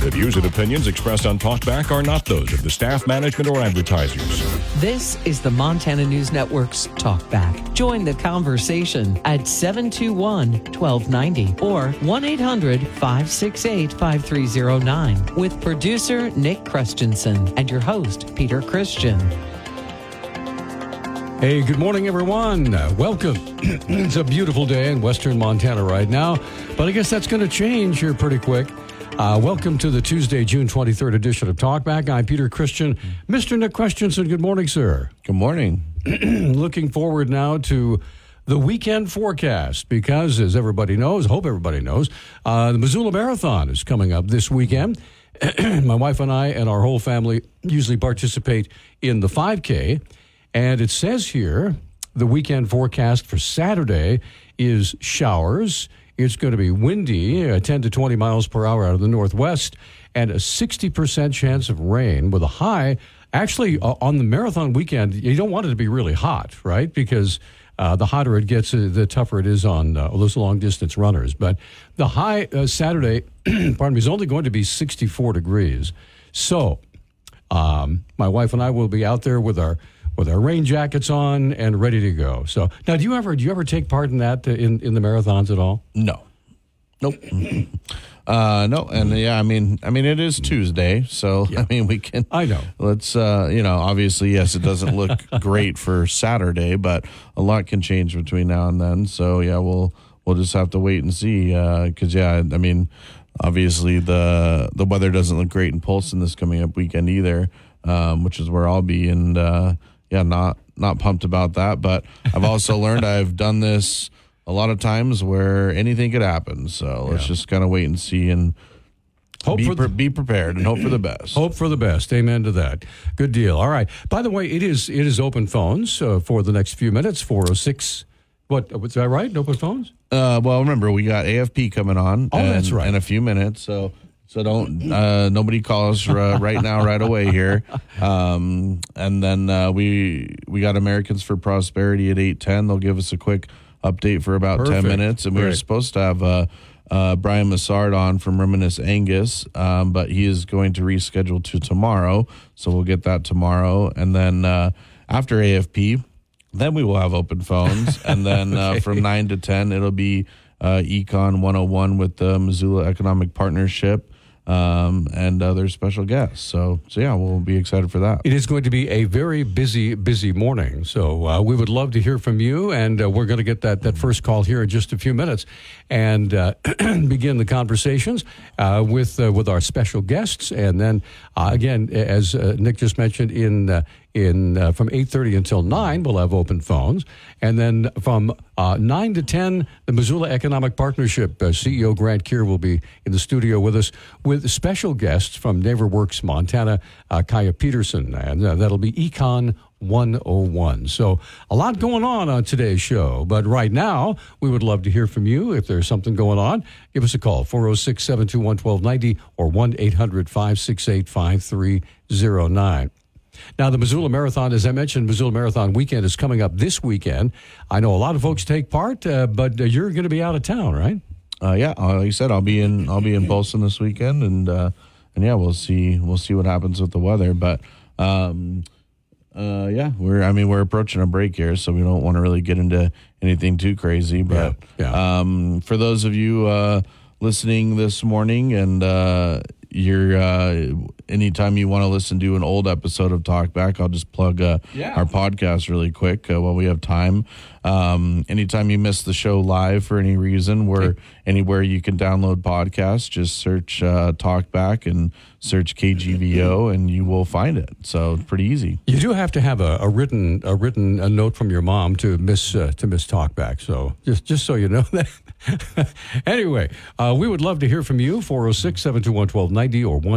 The views and opinions expressed on Talkback are not those of the staff, management, or advertisers. This is the Montana News Network's Talkback. Join the conversation at 721-1290 or 1-800-568-5309 with producer Nick Christensen and your host, Peter Christian. Hey, good morning, everyone. Welcome. It's a beautiful day in western Montana right now, but I guess that's going to change here pretty quick. Welcome to the Tuesday, June 23rd edition of Talkback. I'm Peter Christian. Mr. Nick Christensen, good morning, sir. Good morning. Looking forward now to the weekend forecast because, as everybody knows, hope everybody knows, the Missoula Marathon is coming up this weekend. My wife and I and our whole family usually participate in the 5K. And it says here, the weekend forecast for Saturday is showers. It's going to be windy, 10 to 20 miles per hour out of the northwest, and a 60% chance of rain with a high. Actually, on the marathon weekend, you don't want it to be really hot, right? Because the hotter it gets, the tougher it is on those long-distance runners. But the high Saturday, pardon me, is only going to be 64 degrees. So my wife and I will be out there with our rain jackets on and ready to go. So now, do you ever take part in that in the marathons at all? No. Nope. No. And yeah, I mean, it is Tuesday, so yeah. I mean, we can. I know. Let's, obviously, yes, it doesn't look great for Saturday, but a lot can change between now and then. So yeah, we'll just have to wait and see. Because yeah, I mean, obviously the weather doesn't look great in Polson this coming up weekend either, which is where I'll be, and. Yeah, not pumped about that, but I've also learned I've done this a lot of times where anything could happen. So let's just kind of wait and see and be prepared and hope for the best. Hope for the best. Amen to that. Good deal. All right. By the way, it is open phones for the next few minutes. 406. Was that right? Open phones? Well, remember we got AFP coming on. Oh, that's right. In a few minutes. So don't nobody call us right now, right away here. And then we got Americans for Prosperity at 8:10. They'll give us a quick update for about Perfect. 10 minutes. And we were supposed to have Brian Massard on from Reminisce Angus, but he is going to reschedule to tomorrow. So we'll get that tomorrow. And then after AFP, then we will have open phones. And then Okay. from 9 to 10, it'll be Econ 101 with the Missoula Economic Partnership. And other special guests. So yeah, we'll be excited for that. It is going to be a very busy morning. So we would love to hear from you, and we're going to get that first call here in just a few minutes and begin the conversations with our special guests. And then again, as Nick just mentioned, in from 8:30 until 9, we'll have open phones. And then from 9 to 10, the Missoula Economic Partnership CEO Grant Keir will be in the studio with us with special guests from NeighborWorks Montana, Kaya Peterson, and that'll be Econ 101. So a lot going on today's show. But right now, we would love to hear from you. If there's something going on, give us a call, 406-721-1290 or 1-800-568-5309. Now, the Missoula Marathon, as I mentioned, Missoula Marathon weekend is coming up this weekend. I know a lot of folks take part, but you're going to be out of town, right? Yeah, like you said, I'll be in Polson this weekend, and yeah, we'll see what happens with the weather. But yeah, we're approaching a break here, so we don't want to really get into anything too crazy. But for those of you listening this morning, and you're anytime you want to listen to an old episode of Talkback, I'll just plug our podcast really quick while we have time. Anytime you miss the show live for any reason, we're anywhere you can download podcasts. Just search Talkback and search KGVO, and you will find it. So it's pretty easy. You do have to have a written note from your mom to miss Talkback. So just so you know that. Anyway, we would love to hear from you, 406-721-1290 or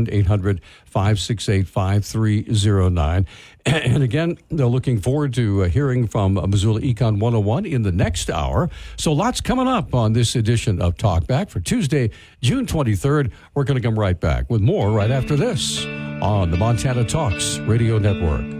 1-800-568-5309. And again, they're looking forward to hearing from Missoula Econ 101 in the next hour. So lots coming up on this edition of Talkback for Tuesday, June 23rd. We're going to come right back with more right after this on the Montana Talks Radio Network.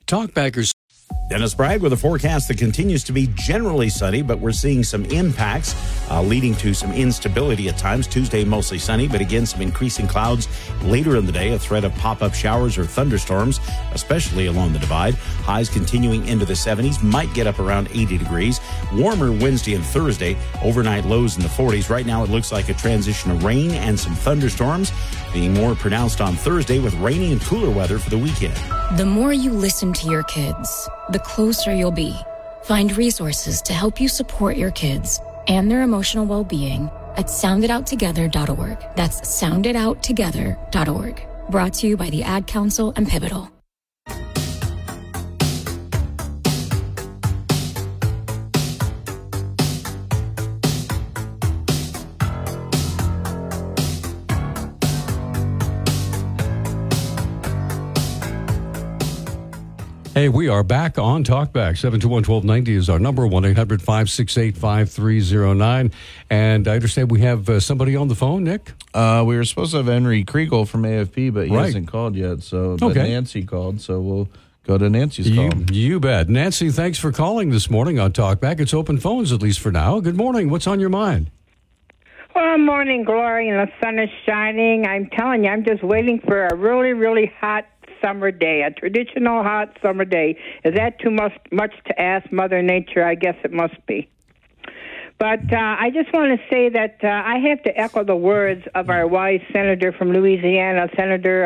Talkbackers. Dennis Bragg with a forecast that continues to be generally sunny, but we're seeing some impacts leading to some instability at times. Tuesday, mostly sunny, but again, some increasing clouds later in the day, a threat of pop-up showers or thunderstorms, especially along the divide. Highs continuing into the 70s, might get up around 80 degrees. Warmer Wednesday and Thursday, overnight lows in the 40s. Right now, it looks like a transition of rain and some thunderstorms, being more pronounced on Thursday with rainy and cooler weather for the weekend. The more you listen to your kids, the closer you'll be. Find resources to help you support your kids and their emotional well-being at sounditouttogether.org. That's sounditouttogether.org. Brought to you by the Ad Council and Pivotal. Hey, we are back on Talkback. 721-1290 is our number, 1-800-568-5309. And I understand we have somebody on the phone, Nick? We were supposed to have Henry Kriegel from AFP, but he hasn't called yet. So but Nancy called, so we'll go to Nancy's call. You bet. Nancy, thanks for calling this morning on Talkback. It's open phones, at least for now. Good morning. What's on your mind? Well, morning glory, and the sun is shining. I'm telling you, I'm just waiting for a really, really hot summer day, a traditional hot summer day. Is that too much to ask Mother Nature? I guess it must be. But I just want to say that I have to echo the words of our wise senator from Louisiana, Senator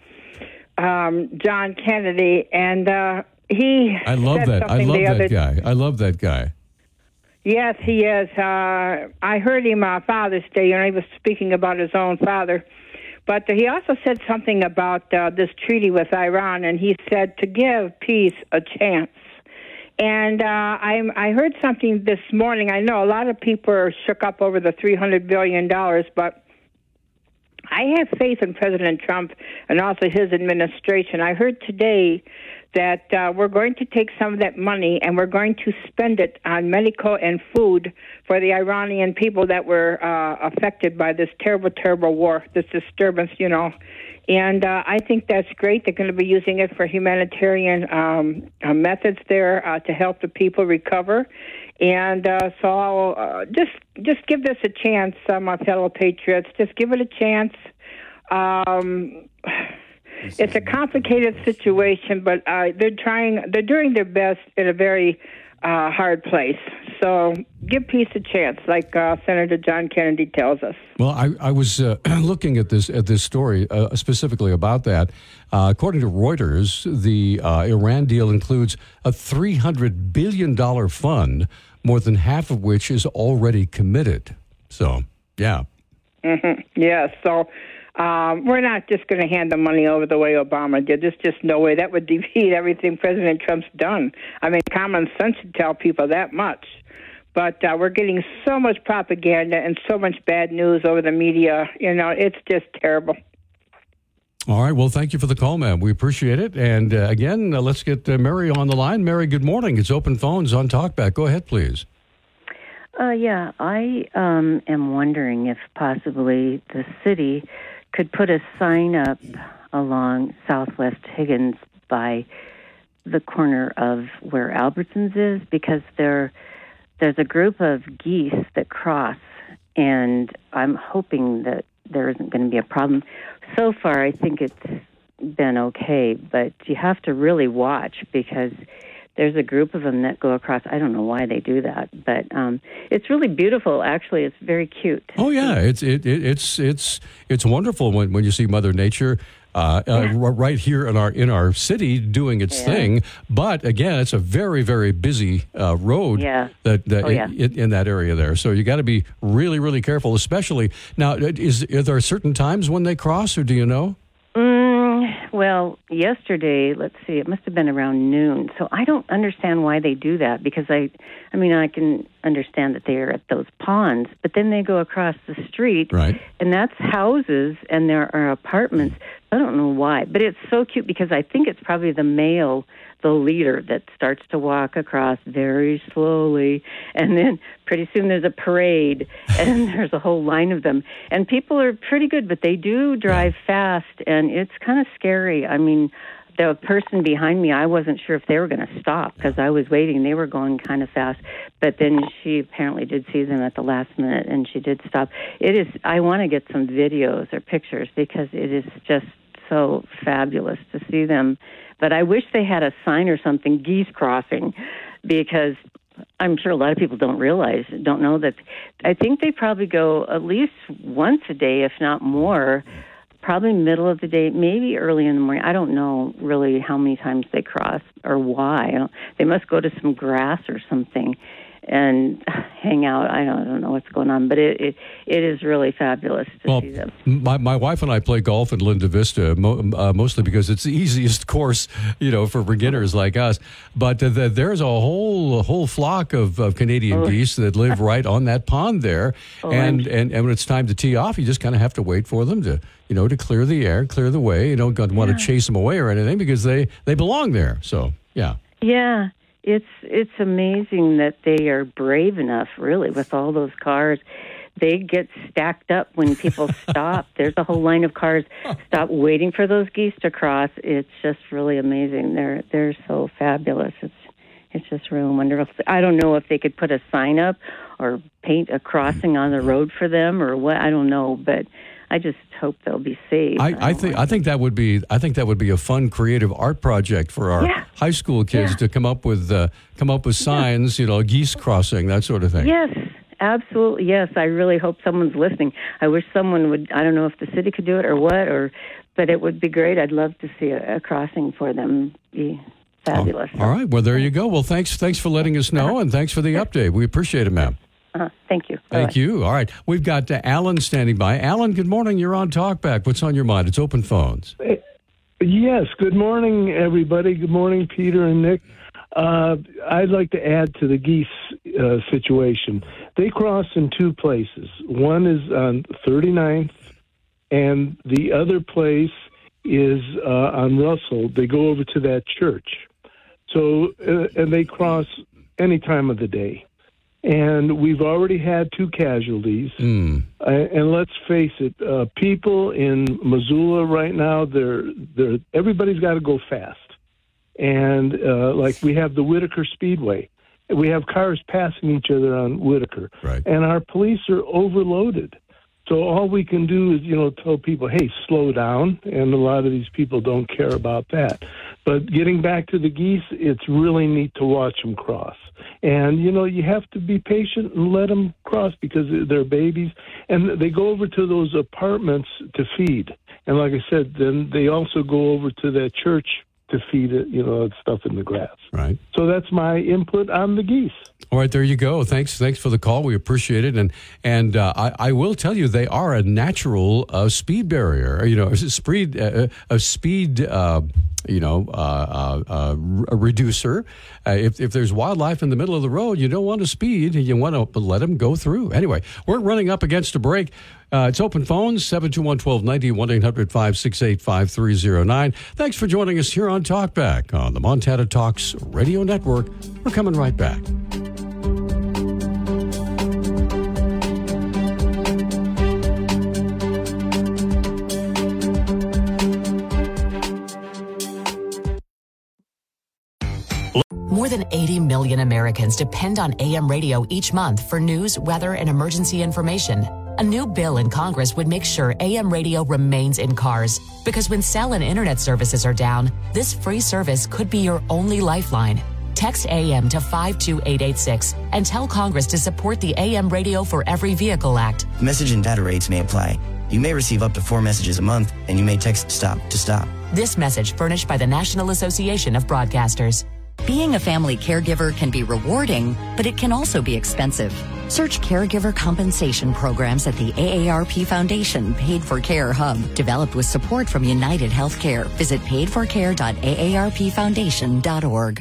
John Kennedy, and he I love said that. I something love the that other guy. I love that guy. Yes, he is. I heard him Father's Day, and he was speaking about his own father. But he also said something about this treaty with Iran, and he said to give peace a chance. And I heard something this morning. I know a lot of people are shook up over the $300 billion, but I have faith in President Trump and also his administration. I heard today that we're going to take some of that money and we're going to spend it on medical and food for the Iranian people that were affected by this terrible, terrible war, this disturbance, you know. And I think that's great. They're going to be using it for humanitarian methods there to help the people recover. And so I'll just give this a chance, my fellow patriots. Just give it a chance. It's a complicated situation, but they're doing their best in a very hard place. So give peace a chance, like Senator John Kennedy tells us. Well, I was looking at this story specifically about that. According to Reuters, the Iran deal includes a $300 billion fund, more than half of which is already committed. So, yeah. Mm-hmm. Yeah, so we're not just going to hand the money over the way Obama did. There's just no way. That would defeat everything President Trump's done. I mean, common sense should tell people that much. But we're getting so much propaganda and so much bad news over the media. You know, it's just terrible. All right. Well, thank you for the call, ma'am. We appreciate it. And again, let's get Mary on the line. Mary, good morning. It's open phones on Talkback. Go ahead, please. Yeah, I am wondering if possibly the city could put a sign up along Southwest Higgins by the corner of where Albertsons is, because there's a group of geese that cross, and I'm hoping that there isn't going to be a problem. So far, I think it's been okay, but you have to really watch because there's a group of them that go across. I don't know why they do that, but it's really beautiful. Actually, it's very cute. Oh yeah, it's wonderful when you see Mother Nature right here in our city doing its thing. But again, it's a very, very busy road in that area there. So you got to be really, really careful. Especially now, are there certain times when they cross, or do you know? Well, yesterday, let's see, it must have been around noon. So I don't understand why they do that, because I can understand that they are at those ponds, but then they go across the street, right, and that's houses and there are apartments. I don't know why, but it's so cute because I think it's probably the male, the leader, that starts to walk across very slowly, and then pretty soon there's a parade, and there's a whole line of them. And people are pretty good, but they do drive fast, and it's kind of scary. I mean, the person behind me, I wasn't sure if they were going to stop because I was waiting. They were going kind of fast. But then she apparently did see them at the last minute, and she did stop. I want to get some videos or pictures because it is just so fabulous to see them. But I wish they had a sign or something, geese crossing, because I'm sure a lot of people don't know that. I think they probably go at least once a day, if not more, probably middle of the day, maybe early in the morning. I don't know really how many times they cross or why. They must go to some grass or something and hang out. I don't know what's going on, but it is really fabulous to see them. My wife and I play golf in Linda Vista, mostly because it's the easiest course, for beginners like us. But there's a whole flock of Canadian geese that live right on that pond there. And when it's time to tee off, you just kind of have to wait for them to clear the air, clear the way. You don't want to chase them away or anything because they belong there. So, yeah. Yeah. It's amazing that they are brave enough, really, with all those cars. They get stacked up when people stop. There's a whole line of cars stop waiting for those geese to cross. It's just really amazing. They're so fabulous. It's just really wonderful. I don't know if they could put a sign up or paint a crossing on the road for them or what. I don't know, but I just hope they'll be safe. I think that would be a fun creative art project for our high school kids to come up with signs, geese crossing, that sort of thing. Yes, absolutely. Yes, I really hope someone's listening. I wish someone would. I don't know if the city could do it or what, but it would be great. I'd love to see a crossing for them. Be fabulous. All right. Well, there you go. Well, thanks for letting us know, and thanks for the update. We appreciate it, ma'am. Thank you. Thank you. All right. We've got Alan standing by. Alan, good morning. You're on Talkback. What's on your mind? It's open phones. Yes. Good morning, everybody. Good morning, Peter and Nick. I'd like to add to the geese situation. They cross in two places. One is on 39th, and the other place is on Russell. They go over to that church. So, and they cross any time of the day. And we've already had 2 casualties. And let's face it, people in Missoula right now, everybody's got to go fast. And like we have the Whitaker Speedway. We have cars passing each other on Whitaker. Right. And our police are overloaded. So all we can do is, tell people, hey, slow down. And a lot of these people don't care about that. But getting back to the geese, it's really neat to watch them cross. And, you have to be patient and let them cross because they're babies. And they go over to those apartments to feed. And like I said, then they also go over to that church to feed it, stuff in the grass. Right. So that's my input on the geese. All right, there you go. Thanks for the call. We appreciate it. And I will tell you, they are a natural speed barrier. A speed reducer. If there's wildlife in the middle of the road, you don't want to speed. You want to let them go through. Anyway, we're running up against a break. It's open phones, 721-1290, 1-800-568-5309. Thanks for joining us here on Talkback on the Montana Talks Radio Network. We're coming right back. More than 80 million Americans depend on AM radio each month for news, weather, and emergency information. A new bill in Congress would make sure AM radio remains in cars, because when cell and internet services are down, this free service could be your only lifeline. Text AM to 52886 and tell Congress to support the AM Radio for Every Vehicle Act. Message and data rates may apply. You may receive up to 4 messages a month, and you may text STOP to stop. This message furnished by the National Association of Broadcasters. Being a family caregiver can be rewarding, but it can also be expensive. Search caregiver compensation programs at the AARP Foundation Paid for Care Hub, developed with support from United Healthcare. Visit paidforcare.aarpfoundation.org.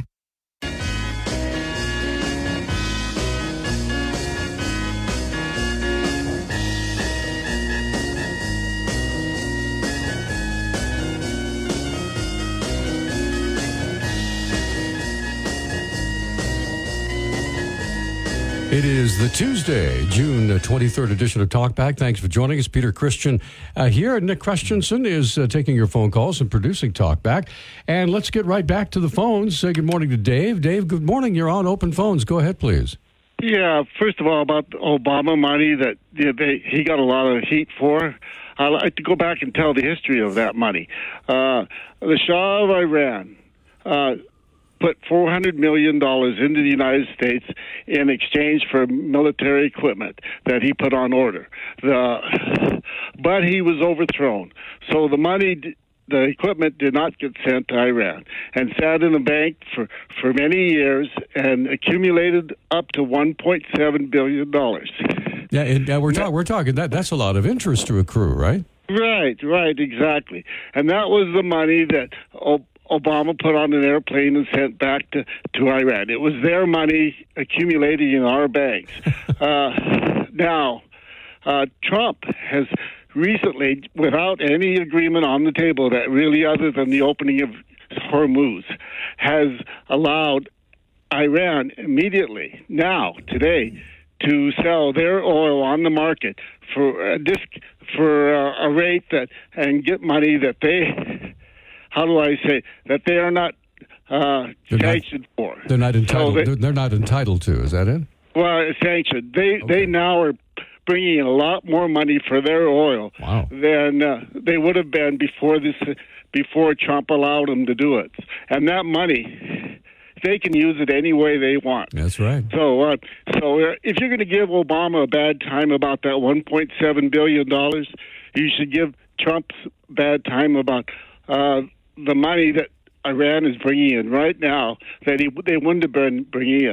It is the Tuesday, June 23rd edition of Talkback. Thanks for joining us. Peter Christian here. Nick Christensen is taking your phone calls and producing Talkback. And let's get right back to the phones. Say good morning to Dave. Dave, good morning. You're on Open Phones. Go ahead, please. Yeah, first of all, about the Obama money that he got a lot of heat for. I'd like to go back and tell the history of that money. The Shah of Iran put $400 million into the United States in exchange for military equipment that he put on order. But he was overthrown. So the equipment did not get sent to Iran and sat in the bank for many years and accumulated up to $1.7 billion. Yeah, and we're talking that's a lot of interest to accrue, right? Right, exactly. And that was the money that Obama put on an airplane and sent back to Iran. It was their money accumulating in our banks. Now, Trump has recently, without any agreement on the table that really other than the opening of Hormuz, has allowed Iran immediately, now, today, to sell their oil on the market for a rate that and get money that they, how do I say, that they are not sanctioned for. They're not entitled. So they're not entitled to. Is that it? Well, sanctioned. They now are bringing in a lot more money for their oil than they would have been before Trump allowed them to do it. And that money, they can use it any way they want. That's right. So if you're going to give Obama a bad time about that $1.7 billion, you should give Trump bad time about the money that Iran is bringing in right now that they wouldn't have been bringing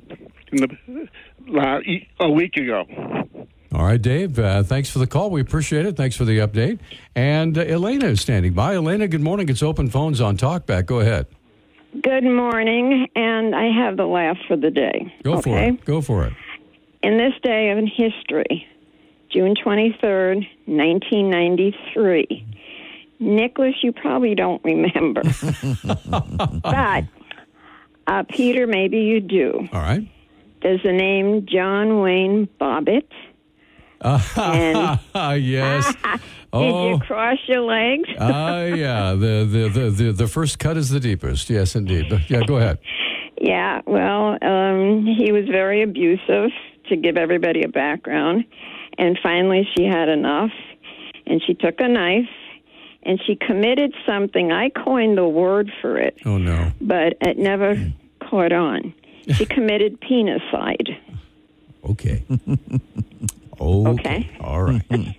in a week ago. All right, Dave, thanks for the call. We appreciate it. Thanks for the update. And Elena is standing by. Elena, good morning. It's Open Phones on Talkback. Go ahead. Good morning, and I have the laugh for the day. Go for it. In this day of history, June 23rd, 1993, Nicholas, you probably don't remember. But, Peter, maybe you do. All right. There's the name John Wayne Bobbitt. Yes. Did you cross your legs? Yeah. The first cut is the deepest. Yes, indeed. Yeah, go ahead. Yeah, well, he was very abusive, to give everybody a background. And finally she had enough, and she took a knife, and she committed something. I coined the word for it. Oh, no. But it never caught on. She committed penicide. Okay. Okay. All right.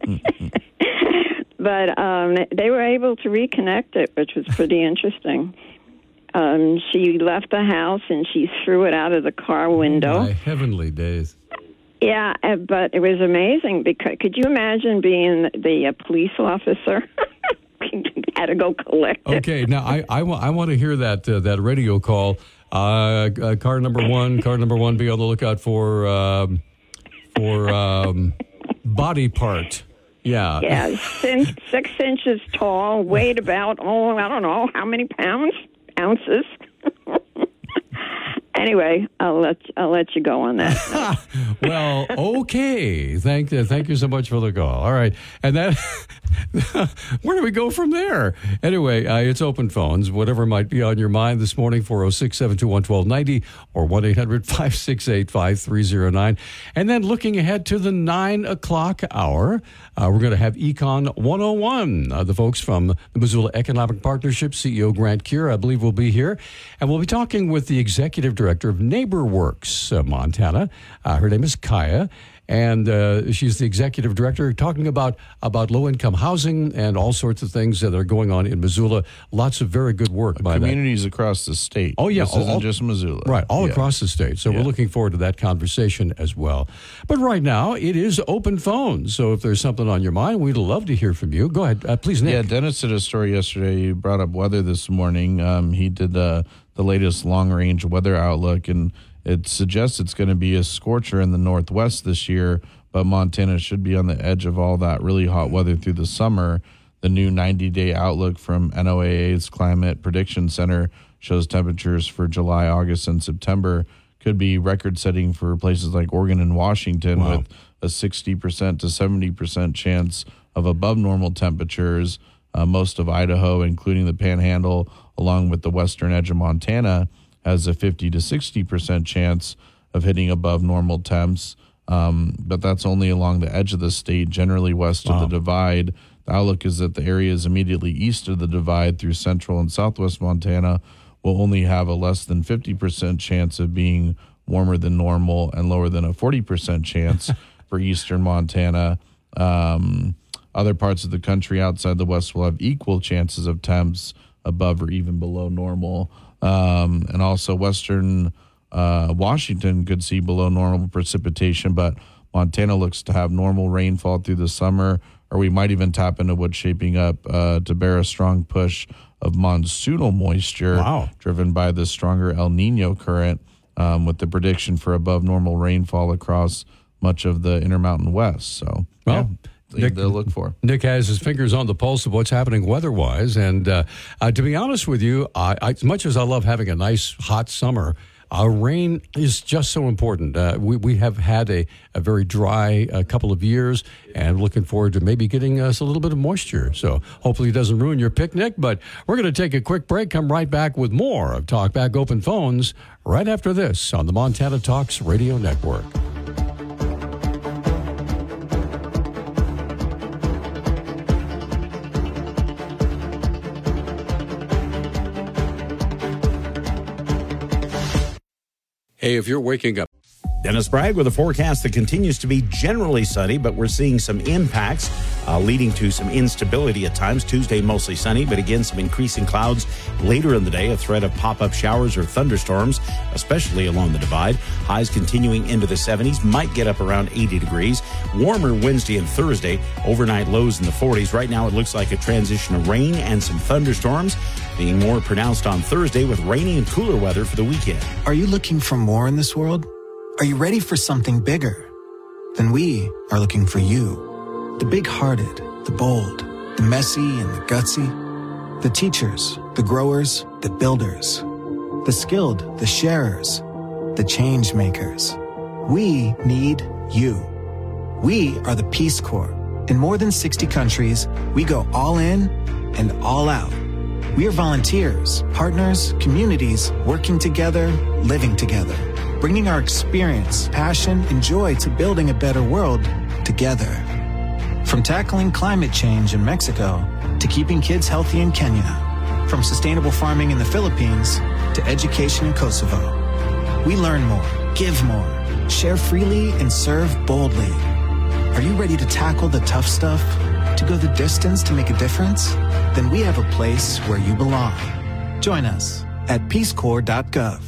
But they were able to reconnect it, which was pretty interesting. She left the house and she threw it out of the car window. My heavenly days. Yeah, but it was amazing because could you imagine being the police officer? Had to go collect it. Okay, now I want to hear that radio call. Car number one, be on the lookout for body part. Yeah. Yeah, 6 inches tall, weighed about, I don't know, how many ounces? Anyway, I'll let you go on that. Well, okay. Thank you so much for the call. All right, and that where do we go from there? Anyway, it's Open Phones. Whatever might be on your mind this morning, 406-721-1290 or 1-800-568-5309. And then looking ahead to the 9 o'clock hour, we're going to have Econ 101. The folks from the Missoula Economic Partnership, CEO Grant Keir, I believe, will be here. And we'll be talking with the executive director of NeighborWorks Montana. Her name is Kaya. And she's the executive director, talking about low-income housing and all sorts of things that are going on in Missoula. Lots of very good work by communities across the state. Oh, yeah. This isn't just Missoula. Right, all across the state. So we're looking forward to that conversation as well. But right now, it is Open Phones. So if there's something on your mind, we'd love to hear from you. Go ahead, please, Nick. Yeah, Dennis did a story yesterday. He brought up weather this morning. He did the latest long-range weather outlook, and it suggests it's going to be a scorcher in the Northwest this year, but Montana should be on the edge of all that really hot weather through the summer. The new 90-day outlook from NOAA's Climate Prediction Center shows temperatures for July, August, and September could be record-setting for places like Oregon and Washington, Wow. with a 60% to 70% chance of above normal temperatures. Most of Idaho, including the Panhandle, along with the western edge of Montana, has a 50 to 60% chance of hitting above normal temps. But that's only along the edge of the state, generally west of the divide. The outlook is that the areas immediately east of the divide through central and southwest Montana will only have a less than 50% chance of being warmer than normal and lower than a 40% chance for eastern Montana. Other parts of the country outside the west will have equal chances of temps above or even below normal. And also western Washington could see below normal precipitation, but Montana looks to have normal rainfall through the summer, or we might even tap into what's shaping up to bear a strong push of monsoonal moisture driven by the stronger El Nino current, with the prediction for above normal rainfall across much of the Intermountain West. So, Nick, to look for. Nick has his fingers on the pulse of what's happening weather-wise. And to be honest with you, as much as I love having a nice hot summer, rain is just so important. We have had a very dry couple of years, and looking forward to maybe getting us a little bit of moisture. So hopefully it doesn't ruin your picnic. But we're going to take a quick break, come right back with more of Talkback Open Phones right after this on the Montana Talks Radio Network. Hey, if you're waking up. Dennis Bragg with a forecast that continues to be generally sunny, but we're seeing some impacts leading to some instability at times. Tuesday, mostly sunny, but again, some increasing clouds later in the day, a threat of pop-up showers or thunderstorms, especially along the divide. Highs continuing into the 70s, might get up around 80 degrees. Warmer Wednesday and Thursday, overnight lows in the 40s. Right now, it looks like a transition of rain and some thunderstorms, being more pronounced on Thursday with rainy and cooler weather for the weekend. Are you looking for more in this world? Are you ready for something bigger? Then we are looking for you. The big-hearted, the bold, the messy and the gutsy. The teachers, the growers, the builders. The skilled, the sharers, the change makers. We need you. We are the Peace Corps. In more than 60 countries, we go all in and all out. We are volunteers, partners, communities, working together, living together, bringing our experience, passion, and joy to building a better world together. From tackling climate change in Mexico to keeping kids healthy in Kenya, from sustainable farming in the Philippines to education in Kosovo. We learn more, give more, share freely, and serve boldly. Are you ready to tackle the tough stuff? To go the distance to make a difference? Then we have a place where you belong. Join us at peacecorps.gov.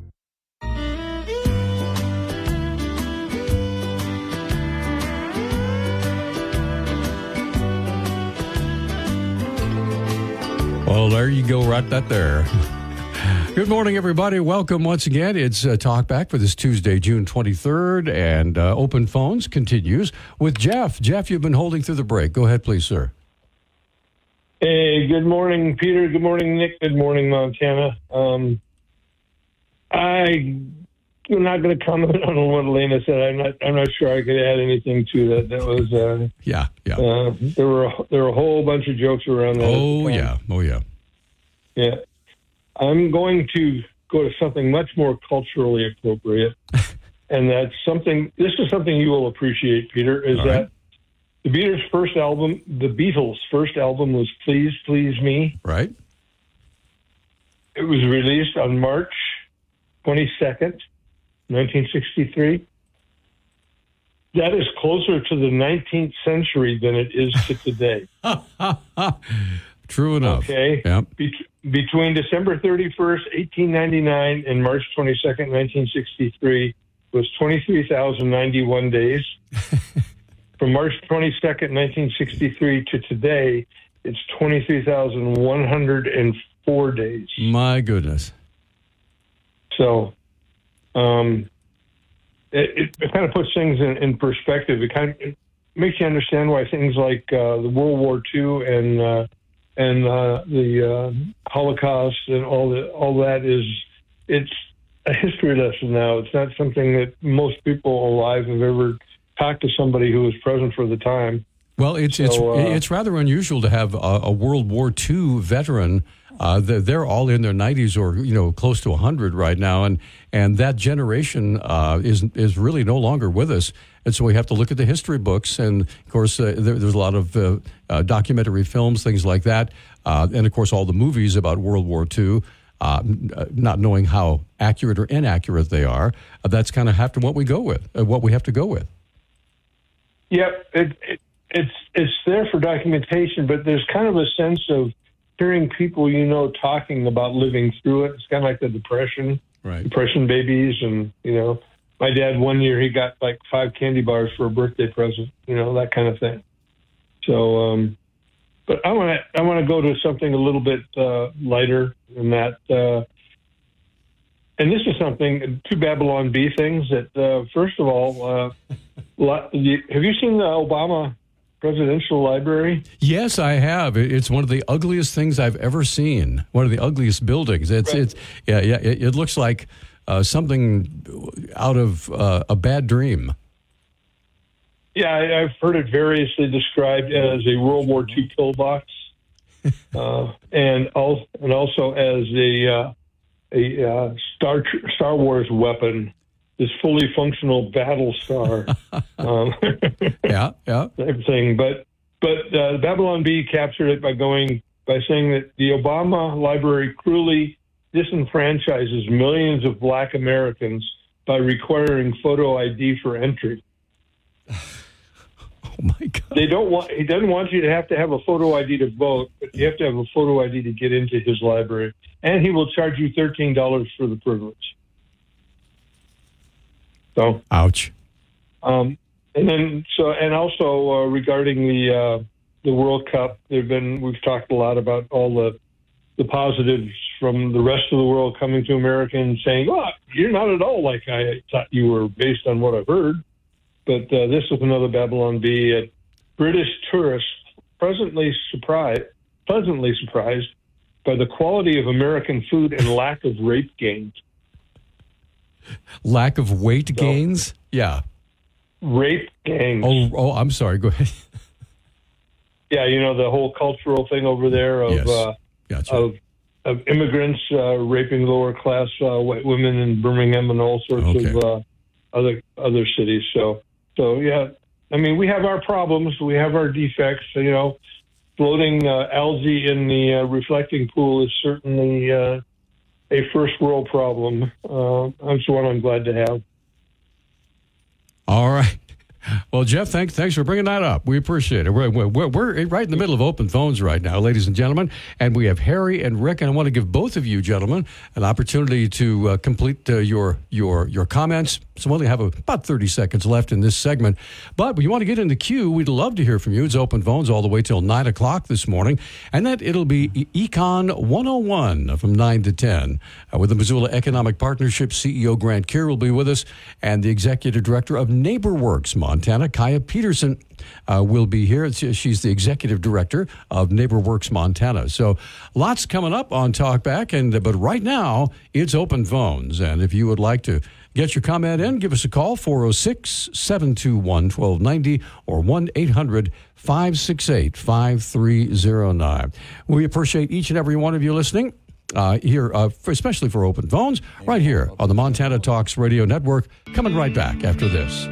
Well, there you go, right there. Good morning, everybody. Welcome once again. It's Talkback for this Tuesday, June 23rd, and Open Phones continues with Jeff. Jeff, you've been holding through the break. Go ahead, please, sir. Hey, good morning, Peter. Good morning, Nick. Good morning, Montana. I'm not going to comment on what Elena said. I'm not sure I could add anything to that. That was there were a whole bunch of jokes around that. Yeah. I'm going to go to something much more culturally appropriate, and this is something you will appreciate, Peter. Is all that right. The Beatles' first album was "Please Please Me." Right. It was released on March 22nd. 1963. That is closer to the 19th century than it is to today. True enough. Okay. Yep. Between December 31st, 1899 and March 22nd, 1963 was 23,091 days. From March 22nd, 1963 to today, it's 23,104 days. My goodness. So, it kind of puts things in perspective. It makes you understand why things like the World War II and the Holocaust and all that is. a history lesson now. It's not something that most people alive have ever talked to somebody who was present for the time. Well, it's rather unusual to have a World War II veteran. They're all in their 90s or close to 100 right now, and that generation is really no longer with us. And so we have to look at the history books, and of course there's a lot of documentary films, things like that, and of course all the movies about World War II. Not knowing how accurate or inaccurate they are, that's kind of what we have to go with. Yep, it's there for documentation, but there's kind of a sense of hearing people talking about living through it. It's kind of like the Depression, Depression babies, and my dad one year he got like 5 candy bars for a birthday present, that kind of thing. So, but I want to go to something a little bit lighter than that. And this is something, 2 Babylon Bee things that, first of all, have you seen the Obama Presidential Library? Yes, I have. It's one of the ugliest things I've ever seen. One of the ugliest buildings. It looks like something out of a bad dream. Yeah, I've heard it variously described as a World War II pillbox, and also as a Star Wars weapon, this fully functional battle star. Yeah. Type thing. But Babylon Bee captured it by saying that the Obama Library cruelly disenfranchises millions of Black Americans by requiring photo ID for entry. Oh my God! He doesn't want you to have a photo ID to vote, but you have to have a photo ID to get into his library, and he will charge you $13 for the privilege. So, ouch. And also regarding the World Cup, we've talked a lot about all the positives from the rest of the world coming to America and saying, "Oh, you're not at all like I thought you were," based on what I've heard. But this was another Babylon Bee. British tourists pleasantly surprised by the quality of American food and lack of rape gains. Lack of weight gains? Yeah. Rape gangs. Oh, I'm sorry. Go ahead. Yeah, the whole cultural thing over there of Gotcha. of immigrants raping lower class white women in Birmingham and all sorts of other cities. So yeah, I mean, we have our problems, we have our defects. Floating algae in the reflecting pool is certainly a first world problem. That's one I'm glad to have. All right. Well, Jeff, thanks for bringing that up. We appreciate it. We're right in the middle of open phones right now, ladies and gentlemen, and we have Harry and Rick, and I want to give both of you gentlemen an opportunity to complete your comments. So we only have about 30 seconds left in this segment, but when you want to get in the queue, we'd love to hear from you. It's open phones all the way till 9 o'clock this morning, and it'll be Econ 101 from 9 to 10 with the Missoula Economic Partnership CEO Grant Keir will be with us, and the Executive Director of NeighborWorks Montana, Kaya Peterson, will be here. She's the Executive Director of NeighborWorks Montana. So lots coming up on Talkback, but right now it's open phones, and if you would like to get your comment in, give us a call, 406-721-1290 or 1-800-568-5309. We appreciate each and every one of you listening here, especially for open phones, right here on the Montana Talks Radio Network. Coming right back after this.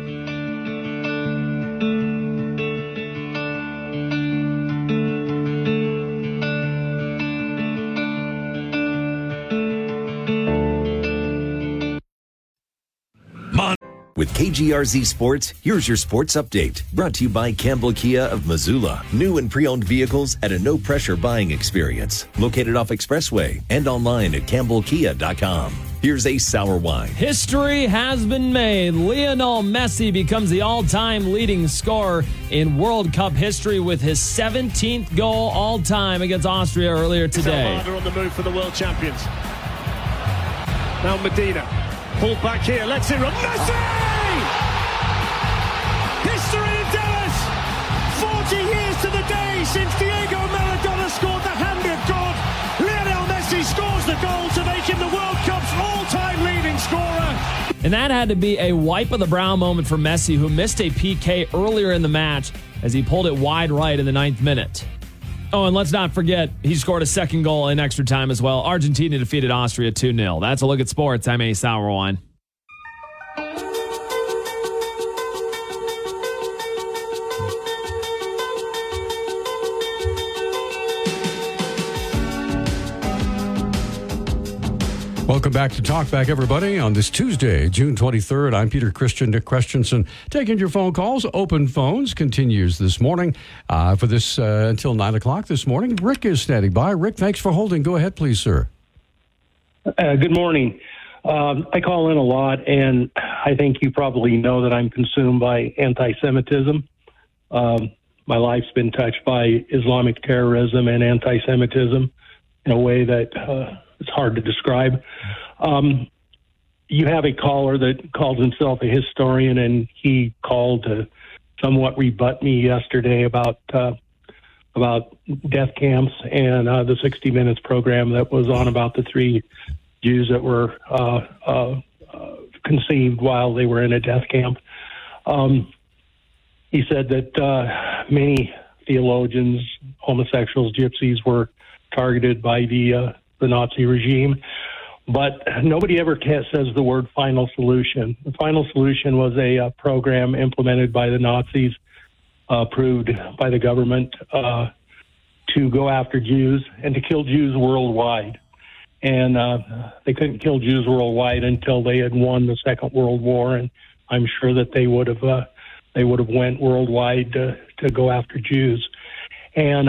With KGRZ Sports, here's your sports update. Brought to you by Campbell Kia of Missoula. New and pre-owned vehicles at a no-pressure buying experience. Located off Expressway and online at campbellkia.com. Here's Ace Sour Wine. History has been made. Lionel Messi becomes the all-time leading scorer in World Cup history with his 17th goal all-time against Austria earlier today. Almada on the move for the world champions. Now Medina. Pulled back here, lets it run. Messi! History in Dallas! 40 years to the day since Diego Maradona scored the hand of God. Lionel Messi scores the goal to make him the World Cup's all-time leading scorer. And that had to be a wipe of the brow moment for Messi, who missed a PK earlier in the match as he pulled it wide right in the 9th minute. Oh, and let's not forget, he scored a second goal in extra time as well. Argentina defeated Austria 2-0. That's a look at sports. I'm Ace Sauerwine. Welcome back to Talkback, everybody. On this Tuesday, June 23rd, I'm Peter Christian, Nick Christensen, taking your phone calls. Open Phones continues this morning for this until 9 o'clock this morning. Rick is standing by. Rick, thanks for holding. Go ahead, please, sir. Good morning. I call in a lot, and I think you probably know that I'm consumed by anti-Semitism. My life's been touched by Islamic terrorism and anti-Semitism in a way that it's hard to describe. You have a caller that calls himself a historian, and he called to somewhat rebut me yesterday about death camps and the 60 Minutes program that was on about the 3 Jews that were conceived while they were in a death camp. He said that many theologians, homosexuals, gypsies were targeted by the Nazi regime, but nobody ever says the word final solution. The final solution was a program implemented by the Nazis, approved by the government to go after Jews and to kill Jews worldwide. And they couldn't kill Jews worldwide until they had won the Second World War, and I'm sure that they would have went worldwide to go after Jews. And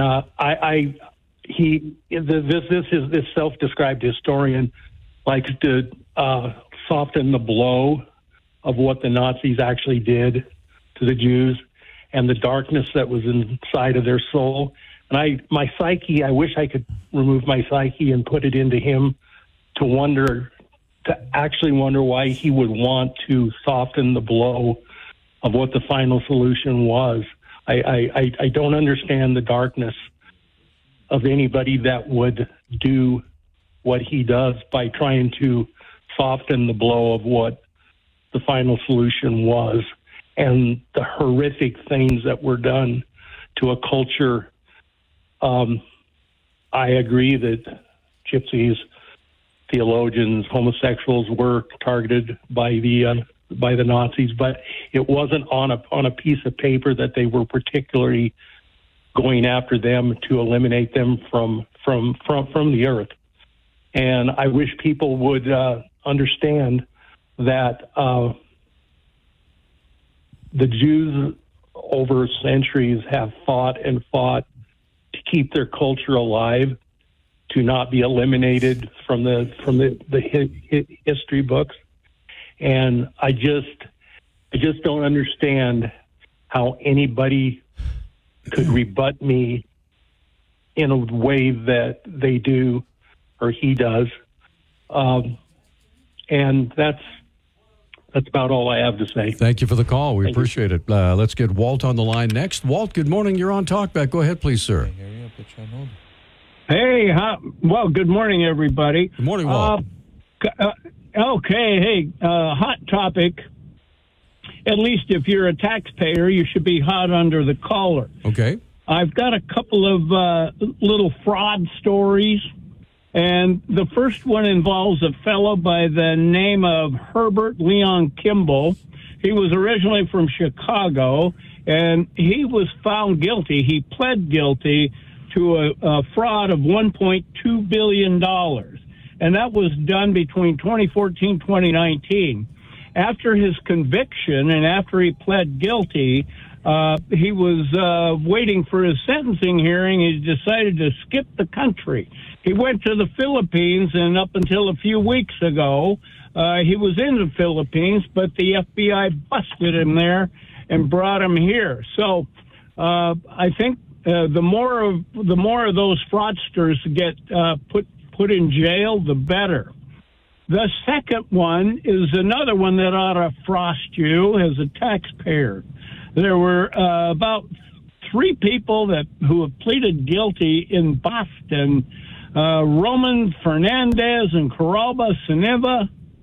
this self-described historian likes to soften the blow of what the Nazis actually did to the Jews and the darkness that was inside of their soul. And my psyche, I wish I could remove my psyche and put it into him to actually wonder why he would want to soften the blow of what the final solution was. I don't understand the darkness of anybody that would do what he does by trying to soften the blow of what the final solution was and the horrific things that were done to a culture. I agree that gypsies, theologians, homosexuals were targeted by the Nazis, but it wasn't on a piece of paper that they were particularly going after them to eliminate them from the earth. And I wish people would understand that the Jews over centuries have fought to keep their culture alive, to not be eliminated from the history books. And I just don't understand how anybody could rebut me in a way that they do or he does. And that's about all I have to say. Thank you for the call. We appreciate it. Let's get Walt on the line next. Walt, good morning. You're on Talkback. Go ahead, please, sir. Hey, well, good morning, everybody. Good morning, Walt. Hot topic. At least if you're a taxpayer, you should be hot under the collar. Okay. I've got a couple of little fraud stories. And the first one involves a fellow by the name of Herbert Leon Kimball. He was originally from Chicago, and he was found guilty. He pled guilty to a fraud of $1.2 billion. And that was done between 2014 and 2019. After his conviction and after he pled guilty, he was waiting for his sentencing hearing. He decided to skip the country. He went to the Philippines, and up until a few weeks ago, he was in the Philippines, but the FBI busted him there and brought him here. So I think the more of those fraudsters get put in jail, the better. The second one is another one that ought to frost you as a taxpayer. There were about 3 people who have pleaded guilty in Boston, Roman Fernandez and Coralba Siniva.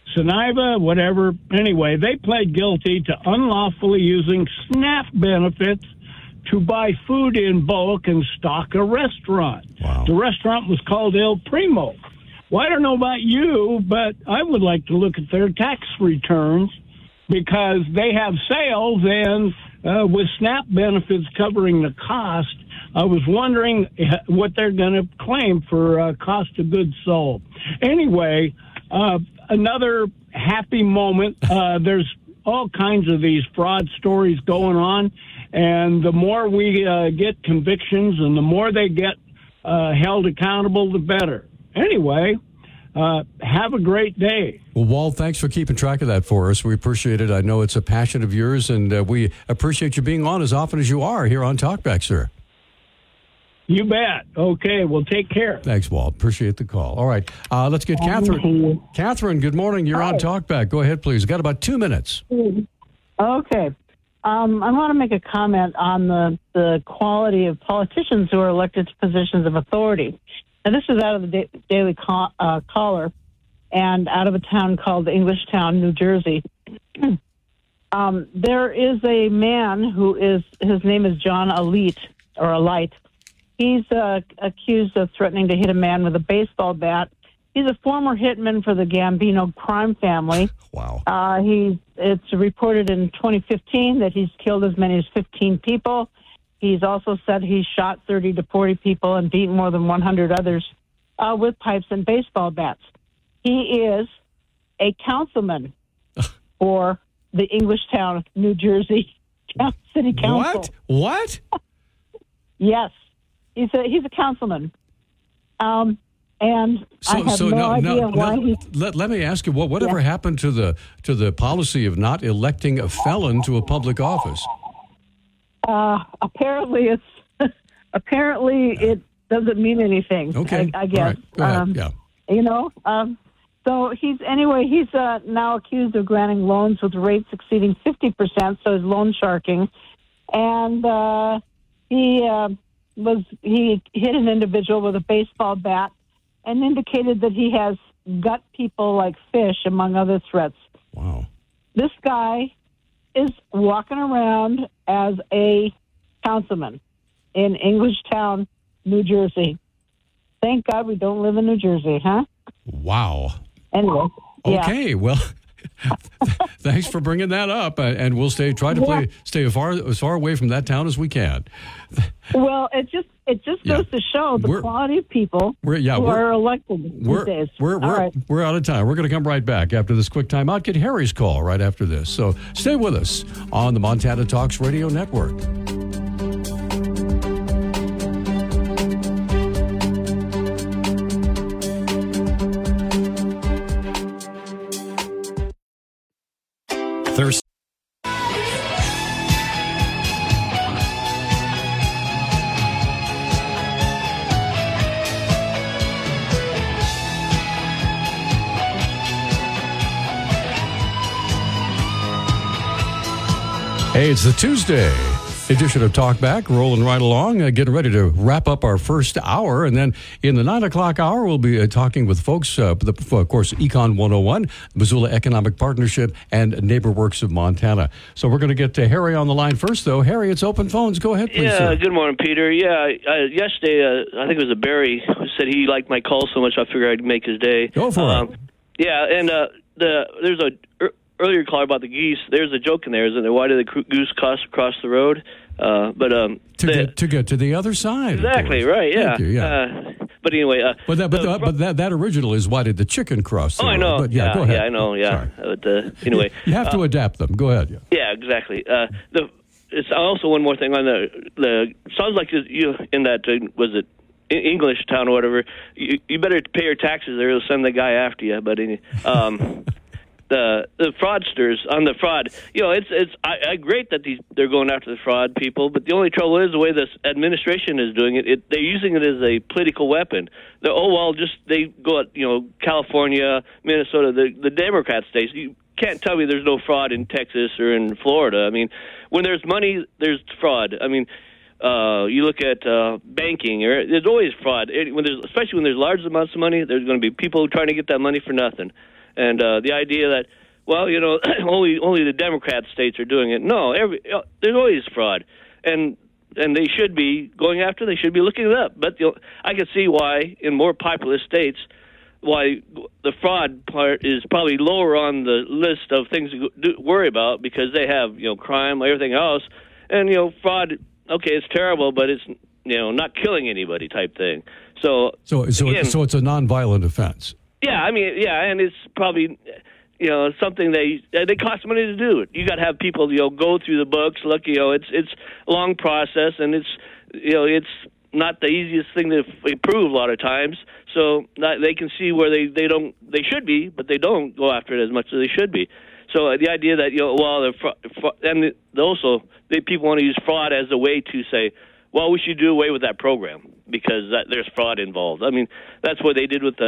Suniva, whatever. Anyway, they pled guilty to unlawfully using SNAP benefits to buy food in bulk and stock a restaurant. Wow. The restaurant was called El Primo. Well, I don't know about you, but I would like to look at their tax returns because they have sales and with SNAP benefits covering the cost, I was wondering what they're going to claim for cost of goods sold. Anyway, another happy moment. There's all kinds of these fraud stories going on, and the more we get convictions and the more they get held accountable, the better. Anyway, have a great day. Well, Walt, thanks for keeping track of that for us. We appreciate it. I know it's a passion of yours, and we appreciate you being on as often as you are here on Talkback, sir. You bet. Okay, well, take care. Thanks, Walt. Appreciate the call. All right, let's get Catherine. Catherine, good morning. You're on Talkback. Go ahead, please. Got about 2 minutes. Okay. I want to make a comment on the quality of politicians who are elected to positions of authority. And this is out of the Daily Caller and out of a town called Englishtown, New Jersey. There is a man his name is John Alite. He's accused of threatening to hit a man with a baseball bat. He's a former hitman for the Gambino crime family. Wow. It's reported in 2015 that he's killed as many as 15 people. He's also said he shot 30 to 40 people and beat more than 100 others with pipes and baseball bats. He is a councilman for the Englishtown, New Jersey City Council. What? Yes. He's a councilman. And I have no idea why he's... Let me ask you, whatever happened to the policy of not electing a felon to a public office? Apparently it doesn't mean anything. Okay. I guess. Right. Go ahead. So he's now accused of granting loans with rates exceeding 50%. So he's loan sharking, and he hit an individual with a baseball bat and indicated that he has gut people like fish, among other threats. Wow. This guy is walking around as a councilman in Englishtown, New Jersey. Thank God we don't live in New Jersey, huh? Wow. Anyway. Okay, well, thanks for bringing that up, and we'll stay as far away from that town as we can. Well, it just goes to show the quality of people who are elected these days. We're out of time. We're going to come right back after this quick timeout. Get Harry's call right after this. So stay with us on the Montana Talks Radio Network. Thursday. Hey, it's the Tuesday edition of Talkback, rolling right along, getting ready to wrap up our first hour. And then in the 9 o'clock hour, we'll be talking with folks, of course, Econ 101, Missoula Economic Partnership, and NeighborWorks of Montana. So we're going to get to Harry on the line first, though. Harry, it's open phones. Go ahead, please, sir. Good morning, Peter. Yesterday, I think it was Barry who said he liked my call so much I figured I'd make his day. Go for it. There's a... Earlier caller about the geese, there's a joke in there, isn't there? Why did the goose cross the road? To get to the other side. Exactly, right, yeah. Thank you, yeah. But anyway... But that original is why did the chicken cross the road? I know. But go ahead. Yeah, I know, yeah. Anyway... You have to adapt them. Go ahead. Yeah, exactly. It's also one more thing on the sounds like you in that, was it Englishtown or whatever, you better pay your taxes or they'll send the guy after you. But the fraudsters on the fraud, I great that they're going after the fraud people, but the only trouble is the way this administration is doing it. They're using it as a political weapon. They go at California, Minnesota, the Democrat states. You can't tell me there's no fraud in Texas or in Florida. I mean, when there's money, there's fraud. I mean, you look at banking, there's always fraud. Especially when there's large amounts of money, there's going to be people trying to get that money for nothing. And the idea that, well, you know, only the Democrat states are doing it. No, there's always fraud, and they should be going after. They should be looking it up. But I can see why in more populous states, why the fraud part is probably lower on the list of things to worry about, because they have, you know, crime, everything else, and, you know, fraud. Okay, it's terrible, but it's, you know, not killing anybody type thing. So it's a nonviolent offense. Yeah, I mean, yeah, and it's probably, you know, something they cost money to do it. You got to have people, you know, go through the books. Look, you know, it's a long process, and it's, you know, it's not the easiest thing to prove a lot of times. So they can see where they should be, but they don't go after it as much as they should be. So the idea that, you know, well, people want to use fraud as a way to say, well, we should do away with that program because there's fraud involved. I mean, that's what they did with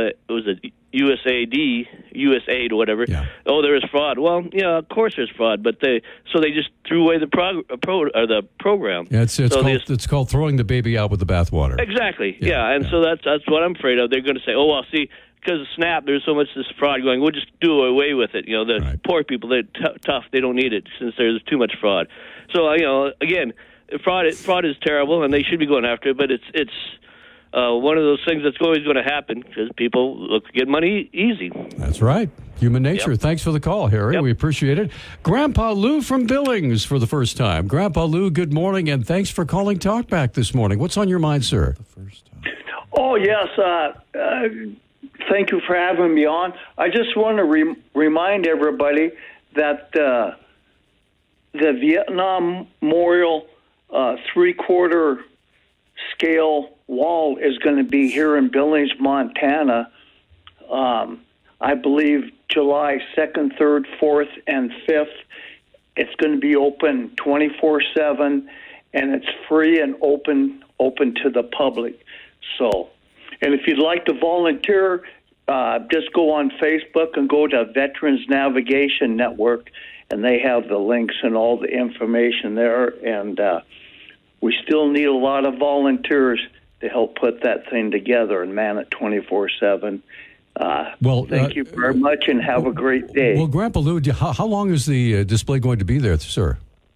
USAID or whatever. Yeah. Oh, there is fraud. Well, yeah, of course there's fraud, but they just threw away the program. Yeah, it's called throwing the baby out with the bathwater. Exactly. Yeah, and so that's what I'm afraid of. They're going to say, oh, well, see, because of SNAP, there's so much this fraud going. We'll just do away with it. You know, the poor people, they're tough. They don't need it since there's too much fraud. So, you know, again, fraud is terrible, and they should be going after it. But it's one of those things that's always going to happen because people look to get money easy. That's right. Human nature. Yep. Thanks for the call, Harry. Yep. We appreciate it. Grandpa Lou from Billings for the first time. Grandpa Lou, good morning, and thanks for calling Talkback this morning. What's on your mind, sir? Oh, yes. Thank you for having me on. I just want to remind everybody that the Vietnam Memorial 3/4 scale wall is going to be here in Billings, Montana. I believe July 2nd, 3rd, 4th, and 5th. It's going to be open 24/7, and it's free and open to the public. So, and if you'd like to volunteer, just go on Facebook and go to Veterans Navigation Network, and they have the links and all the information there. And we still need a lot of volunteers to help put that thing together and man it 24/7. Thank you very much, and have a great day. Well, Grandpa Lou, how long is the display going to be there, sir?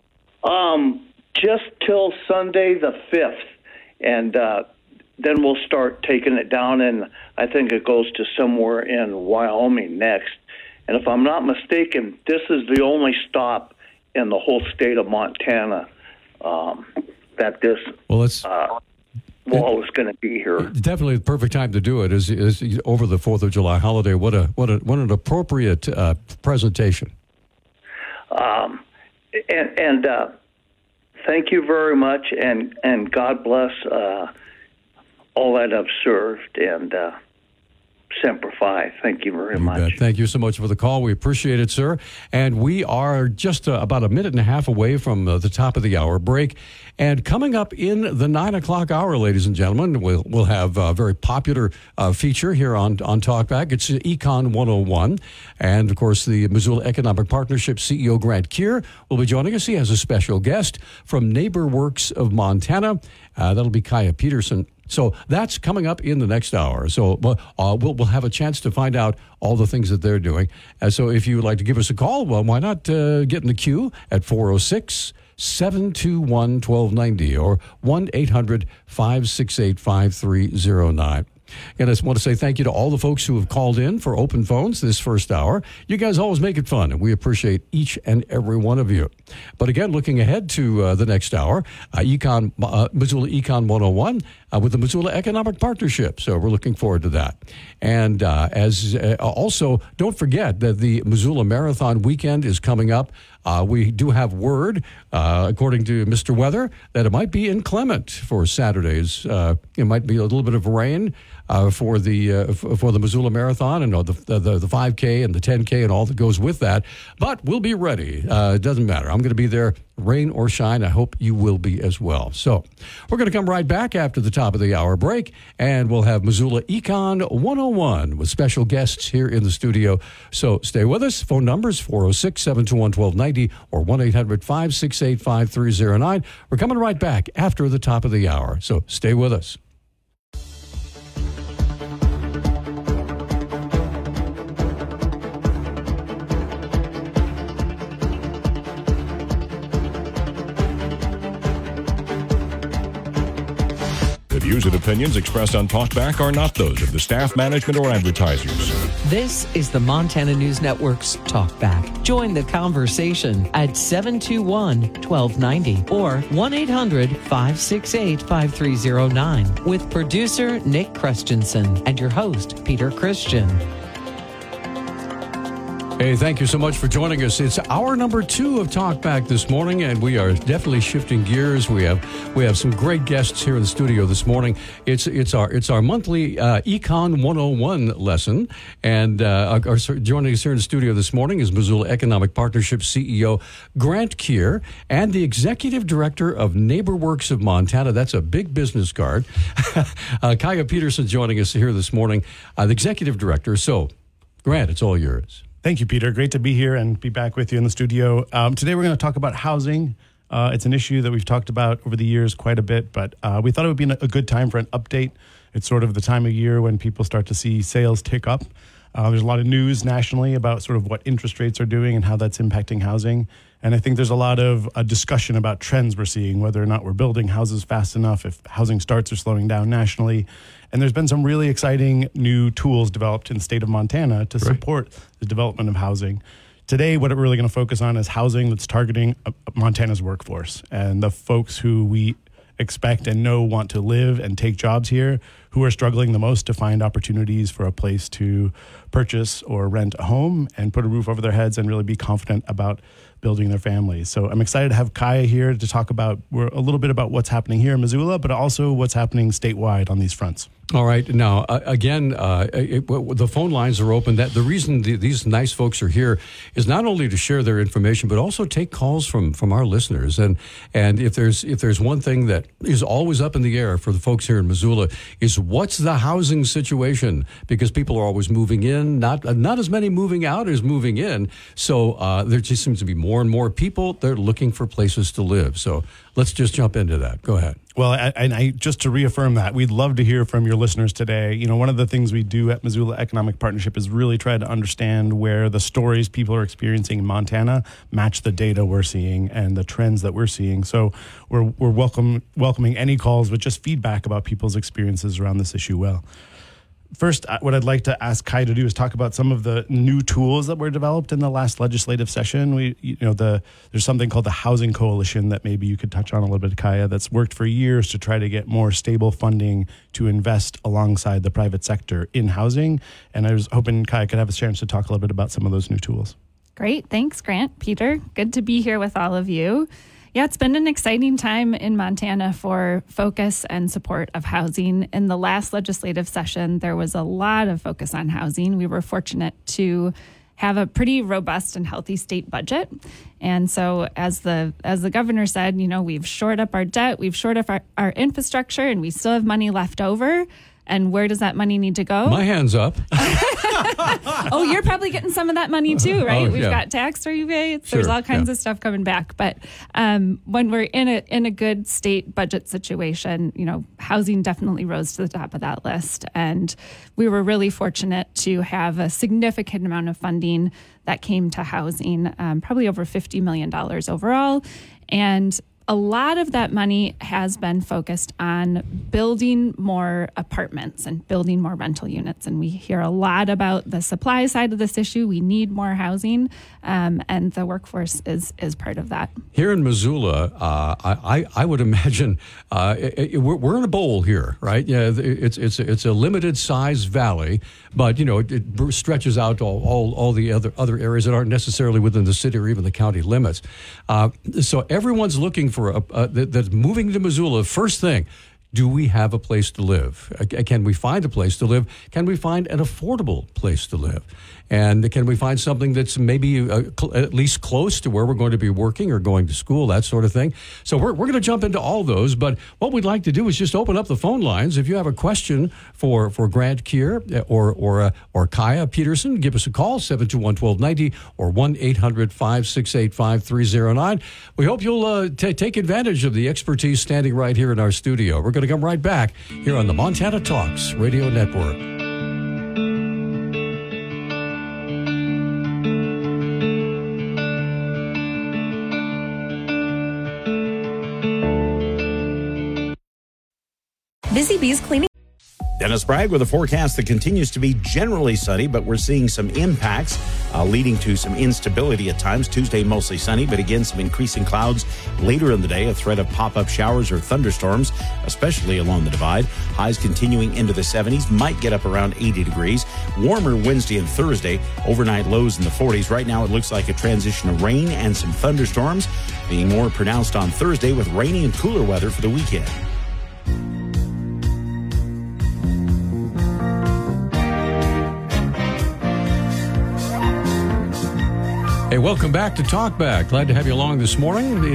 Just till Sunday the 5th, and then we'll start taking it down, and I think it goes to somewhere in Wyoming next. And if I'm not mistaken, this is the only stop in the whole state of Montana that this wall is going to be here. Definitely the perfect time to do it is over the 4th of July holiday. What an appropriate presentation. And thank you very much, and God bless all that I've served, and Semper Fi. Thank you very much. Thank you so much for the call. We appreciate it, sir. And we are just about a minute and a half away from the top of the hour break. And coming up in the 9 o'clock hour, ladies and gentlemen, we'll have a very popular feature here on Talkback. It's Econ 101. And, of course, the Missoula Economic Partnership CEO Grant Keir will be joining us. He has a special guest from NeighborWorks of Montana. That'll be Kaya Peterson. So that's coming up in the next hour. So we'll have a chance to find out all the things that they're doing. So if you would like to give us a call, well, why not get in the queue at 406-721-1290 or 1-800-568-5309. And I just want to say thank you to all the folks who have called in for open phones this first hour. You guys always make it fun, and we appreciate each and every one of you. But again, looking ahead to the next hour, Missoula Econ 101 with the Missoula Economic Partnership. So we're looking forward to that. And also, don't forget that the Missoula Marathon weekend is coming up. We do have word, according to Mr. Weather, that it might be inclement for Saturdays. It might be a little bit of rain for the Missoula Marathon and the 5K and the 10K and all that goes with that. But we'll be ready. It doesn't matter. I'm going to be there, rain or shine. I hope you will be as well. So we're going to come right back after the top of the hour break, and we'll have Missoula Econ 101 with special guests here in the studio. So stay with us. Phone numbers 406-721-1290 or 1-800-568-5309. We're coming right back after the top of the hour. So stay with us. views and opinions expressed on Talkback are not those of the staff, management, or advertisers. This is the Montana News Network's Talkback. Join the conversation at 721-1290 or 1-800-568-5309 with producer Nick Christensen and your host, Peter Christian. Hey, thank you so much for joining us. It's hour number 2 of Talkback this morning, and we are definitely shifting gears. We have some great guests here in the studio this morning. It's our monthly Econ 101 lesson, and joining us here in the studio this morning is Missoula Economic Partnership CEO Grant Keir and the Executive Director of NeighborWorks of Montana. That's a big business card. Kaya Peterson joining us here this morning, the Executive Director. So, Grant, it's all yours. Thank you, Peter. Great to be here and be back with you in the studio. Today we're going to talk about housing. It's an issue that we've talked about over the years quite a bit, but we thought it would be a good time for an update. It's sort of the time of year when people start to see sales tick up. There's a lot of news nationally about sort of what interest rates are doing and how that's impacting housing. And I think there's a lot of discussion about trends we're seeing, whether or not we're building houses fast enough, if housing starts are slowing down nationally. And there's been some really exciting new tools developed in the state of Montana to support the development of housing. Today, what we're really going to focus on is housing that's targeting Montana's workforce and the folks who we expect and know want to live and take jobs here, who are struggling the most to find opportunities for a place to purchase or rent a home and put a roof over their heads and really be confident about building their families. So I'm excited to have Kaya here to talk about a little bit about what's happening here in Missoula, but also what's happening statewide on these fronts. All right. Now, again, the phone lines are open. The reason these nice folks are here is not only to share their information, but also take calls from our listeners. And if there's one thing that is always up in the air for the folks here in Missoula is what's the housing situation? Because people are always moving in, not as many moving out as moving in. So there just seems to be more and more people. They're looking for places to live. So let's just jump into that. Go ahead. Well, I just to reaffirm that, we'd love to hear from your listeners today. You know, one of the things we do at Missoula Economic Partnership is really try to understand where the stories people are experiencing in Montana match the data we're seeing and the trends that we're seeing. So we're welcoming any calls with just feedback about people's experiences around this issue. Well, first, what I'd like to ask Kai to do is talk about some of the new tools that were developed in the last legislative session. There's something called the Housing Coalition that maybe you could touch on a little bit, Kaya, that's worked for years to try to get more stable funding to invest alongside the private sector in housing. And I was hoping Kaya could have a chance to talk a little bit about some of those new tools. Great. Thanks, Grant. Peter, good to be here with all of you. Yeah, it's been an exciting time in Montana for focus and support of housing. In the last legislative session, there was a lot of focus on housing. We were fortunate to have a pretty robust and healthy state budget. And so as the governor said, we've shored up our debt, we've shored up our infrastructure, and we still have money left over. And where does that money need to go? My hand's up. Oh, you're probably getting some of that money too, right? Oh, We've yeah. got tax rebates. Sure, There's all kinds yeah. of stuff coming back. But when we're in a good state budget situation, housing definitely rose to the top of that list. And we were really fortunate to have a significant amount of funding that came to housing, probably over $50 million overall. And a lot of that money has been focused on building more apartments and building more rental units. And we hear a lot about the supply side of this issue. We need more housing, and the workforce is part of that. Here in Missoula, I would imagine we're in a bowl here, right? Yeah, it's a limited size valley, but it stretches out to all the other areas that aren't necessarily within the city or even the county limits. So everyone's looking for that's moving to Missoula. First thing, do we have a place to live? Can we find a place to live? Can we find an affordable place to live? And can we find something that's maybe at least close to where we're going to be working or going to school, that sort of thing? So we're going to jump into all those. But what we'd like to do is just open up the phone lines. If you have a question for Grant Keir or Kaya Peterson, give us a call, 721-1290 or 1-800-568-5309. We hope you'll take advantage of the expertise standing right here in our studio. We're going to come right back here on the Montana Talks Radio Network. Busy Bees Cleaning. Dennis Bragg with a forecast that continues to be generally sunny, but we're seeing some impacts leading to some instability at times. Tuesday, mostly sunny, but again, some increasing clouds later in the day. A threat of pop-up showers or thunderstorms, especially along the divide. Highs continuing into the 70s, might get up around 80 degrees. Warmer Wednesday and Thursday, overnight lows in the 40s. Right now, it looks like a transition of rain and some thunderstorms, being more pronounced on Thursday with rainy and cooler weather for the weekend. Hey, welcome back to Talk Back. Glad to have you along this morning.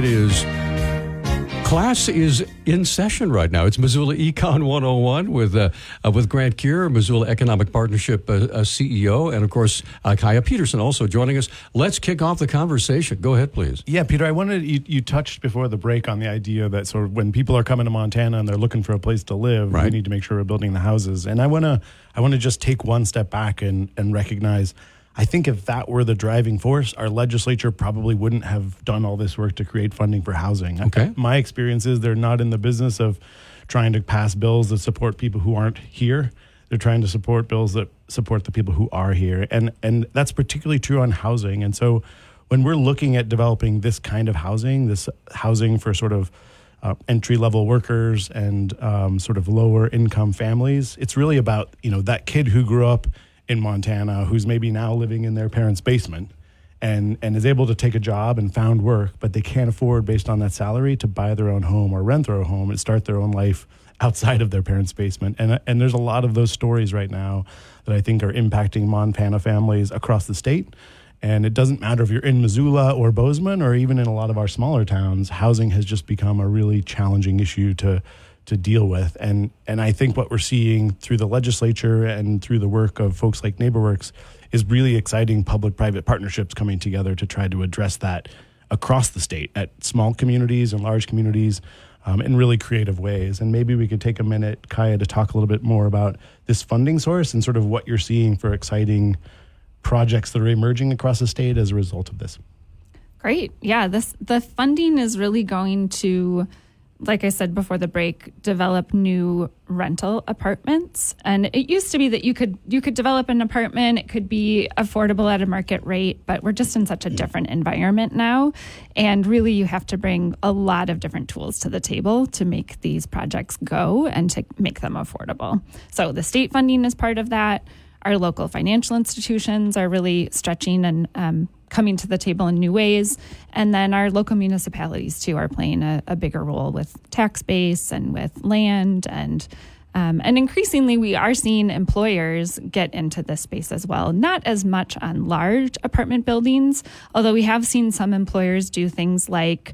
Class is in session right now. It's Missoula Econ 101 with Grant Keir, Missoula Economic Partnership CEO, and of course Kaya Peterson also joining us. Let's kick off the conversation. Go ahead, please. Yeah, Peter, I wanted you touched before the break on the idea that sort of when people are coming to Montana and they're looking for a place to live, we need to make sure we're building the houses. And I want to just take one step back and recognize, I think if that were the driving force, our legislature probably wouldn't have done all this work to create funding for housing. Okay. My experience is they're not in the business of trying to pass bills that support people who aren't here. They're trying to support bills that support the people who are here. And that's particularly true on housing. And so when we're looking at developing this kind of housing, this housing for sort of entry-level workers and sort of lower income families, it's really about, that kid who grew up in Montana who's maybe now living in their parents' basement and is able to take a job and found work, but they can't afford, based on that salary, to buy their own home or rent their own home and start their own life outside of their parents' basement. And there's a lot of those stories right now that I think are impacting Montana families across the state. And it doesn't matter if you're in Missoula or Bozeman or even in a lot of our smaller towns, housing has just become a really challenging issue to deal with. And I think what we're seeing through the legislature and through the work of folks like NeighborWorks is really exciting public-private partnerships coming together to try to address that across the state at small communities and large communities in really creative ways. And maybe we could take a minute, Kaya, to talk a little bit more about this funding source and sort of what you're seeing for exciting projects that are emerging across the state as a result of this. Great. Yeah, the funding is really going to, like I said before the break, develop new rental apartments. And it used to be that you could develop an apartment, it could be affordable at a market rate, but we're just in such a different environment now. And really you have to bring a lot of different tools to the table to make these projects go and to make them affordable. So the state funding is part of that. Our local financial institutions are really stretching and coming to the table in new ways. And then our local municipalities, too, are playing a bigger role with tax base and with land. And increasingly, we are seeing employers get into this space as well. Not as much on large apartment buildings, although we have seen some employers do things like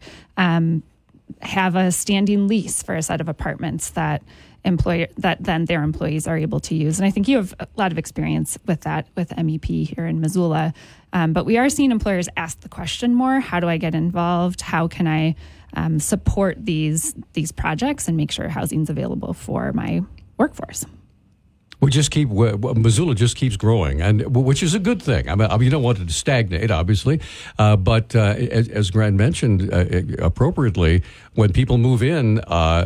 have a standing lease for a set of apartments that then their employees are able to use. And I think you have a lot of experience with that with MEP here in Missoula. But we are seeing employers ask the question more, how do I get involved? How can I support these projects and make sure housing's available for my workforce? Missoula just keeps growing, and which is a good thing. I mean, you don't want it to stagnate, obviously, but as Grant mentioned appropriately, when people move in,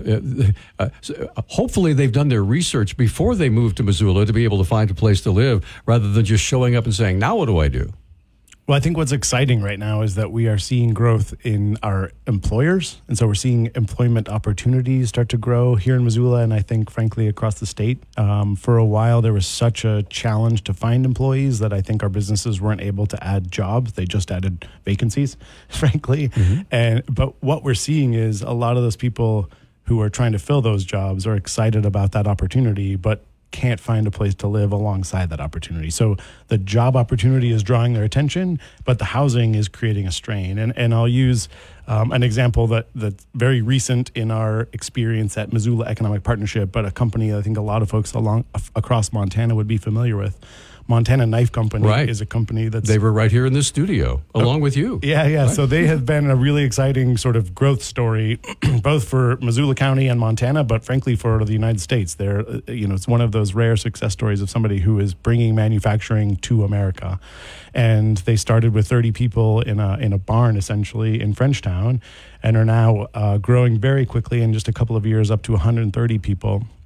hopefully they've done their research before they move to Missoula to be able to find a place to live, rather than just showing up and saying, "Now what do I do?" Well, I think what's exciting right now is that we are seeing growth in our employers. And so we're seeing employment opportunities start to grow here in Missoula and I think, frankly, across the state. For a while, there was such a challenge to find employees that I think our businesses weren't able to add jobs. They just added vacancies, frankly. Mm-hmm. But what we're seeing is a lot of those people who are trying to fill those jobs are excited about that opportunity, but can't find a place to live alongside that opportunity. So the job opportunity is drawing their attention, but the housing is creating a strain. And I'll use an example that's very recent in our experience at Missoula Economic Partnership, but a company I think a lot of folks across Montana would be familiar with. Montana Knife Company is a company they were right here in this studio, along with you. Yeah. Right. So they have been a really exciting sort of growth story, both for Missoula County and Montana, but frankly for the United States. It's one of those rare success stories of somebody who is bringing manufacturing to America. And they started with 30 people in a barn, essentially, in Frenchtown, and are now growing very quickly in just a couple of years up to 130 people.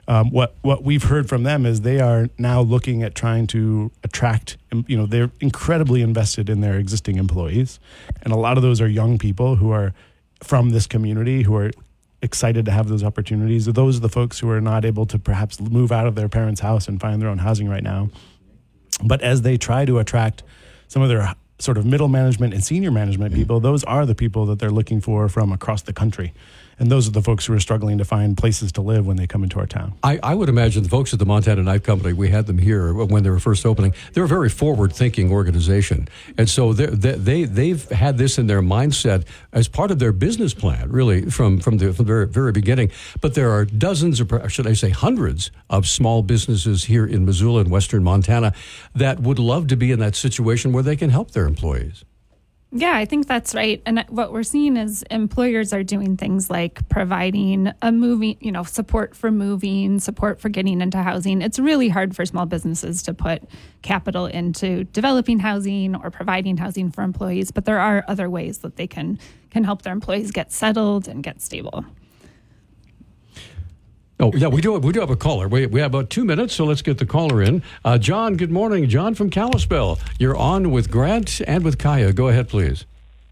what we've heard from them is they are now looking at trying to attract, they're incredibly invested in their existing employees. And a lot of those are young people who are from this community who are excited to have those opportunities. Those are the folks who are not able to perhaps move out of their parents' house and find their own housing right now. But as they try to attract some of their sort of middle management and senior management people, those are the people that they're looking for from across the country. And those are the folks who are struggling to find places to live when they come into our town. I would imagine the folks at the Montana Knife Company, we had them here when they were first opening, they're a very forward-thinking organization. And so they've had this in their mindset as part of their business plan, really, from the very, very beginning. But there are dozens, or should I say hundreds, of small businesses here in Missoula and western Montana that would love to be in that situation where they can help their employees. Yeah, I think that's right. And what we're seeing is employers are doing things like providing a moving, support for moving, support for getting into housing. It's really hard for small businesses to put capital into developing housing or providing housing for employees, but there are other ways that they can help their employees get settled and get stable. Oh, yeah, we do have a caller. We have about 2 minutes, so let's get the caller in. John, good morning. John from Kalispell. You're on with Grant and with Kaya. Go ahead, please.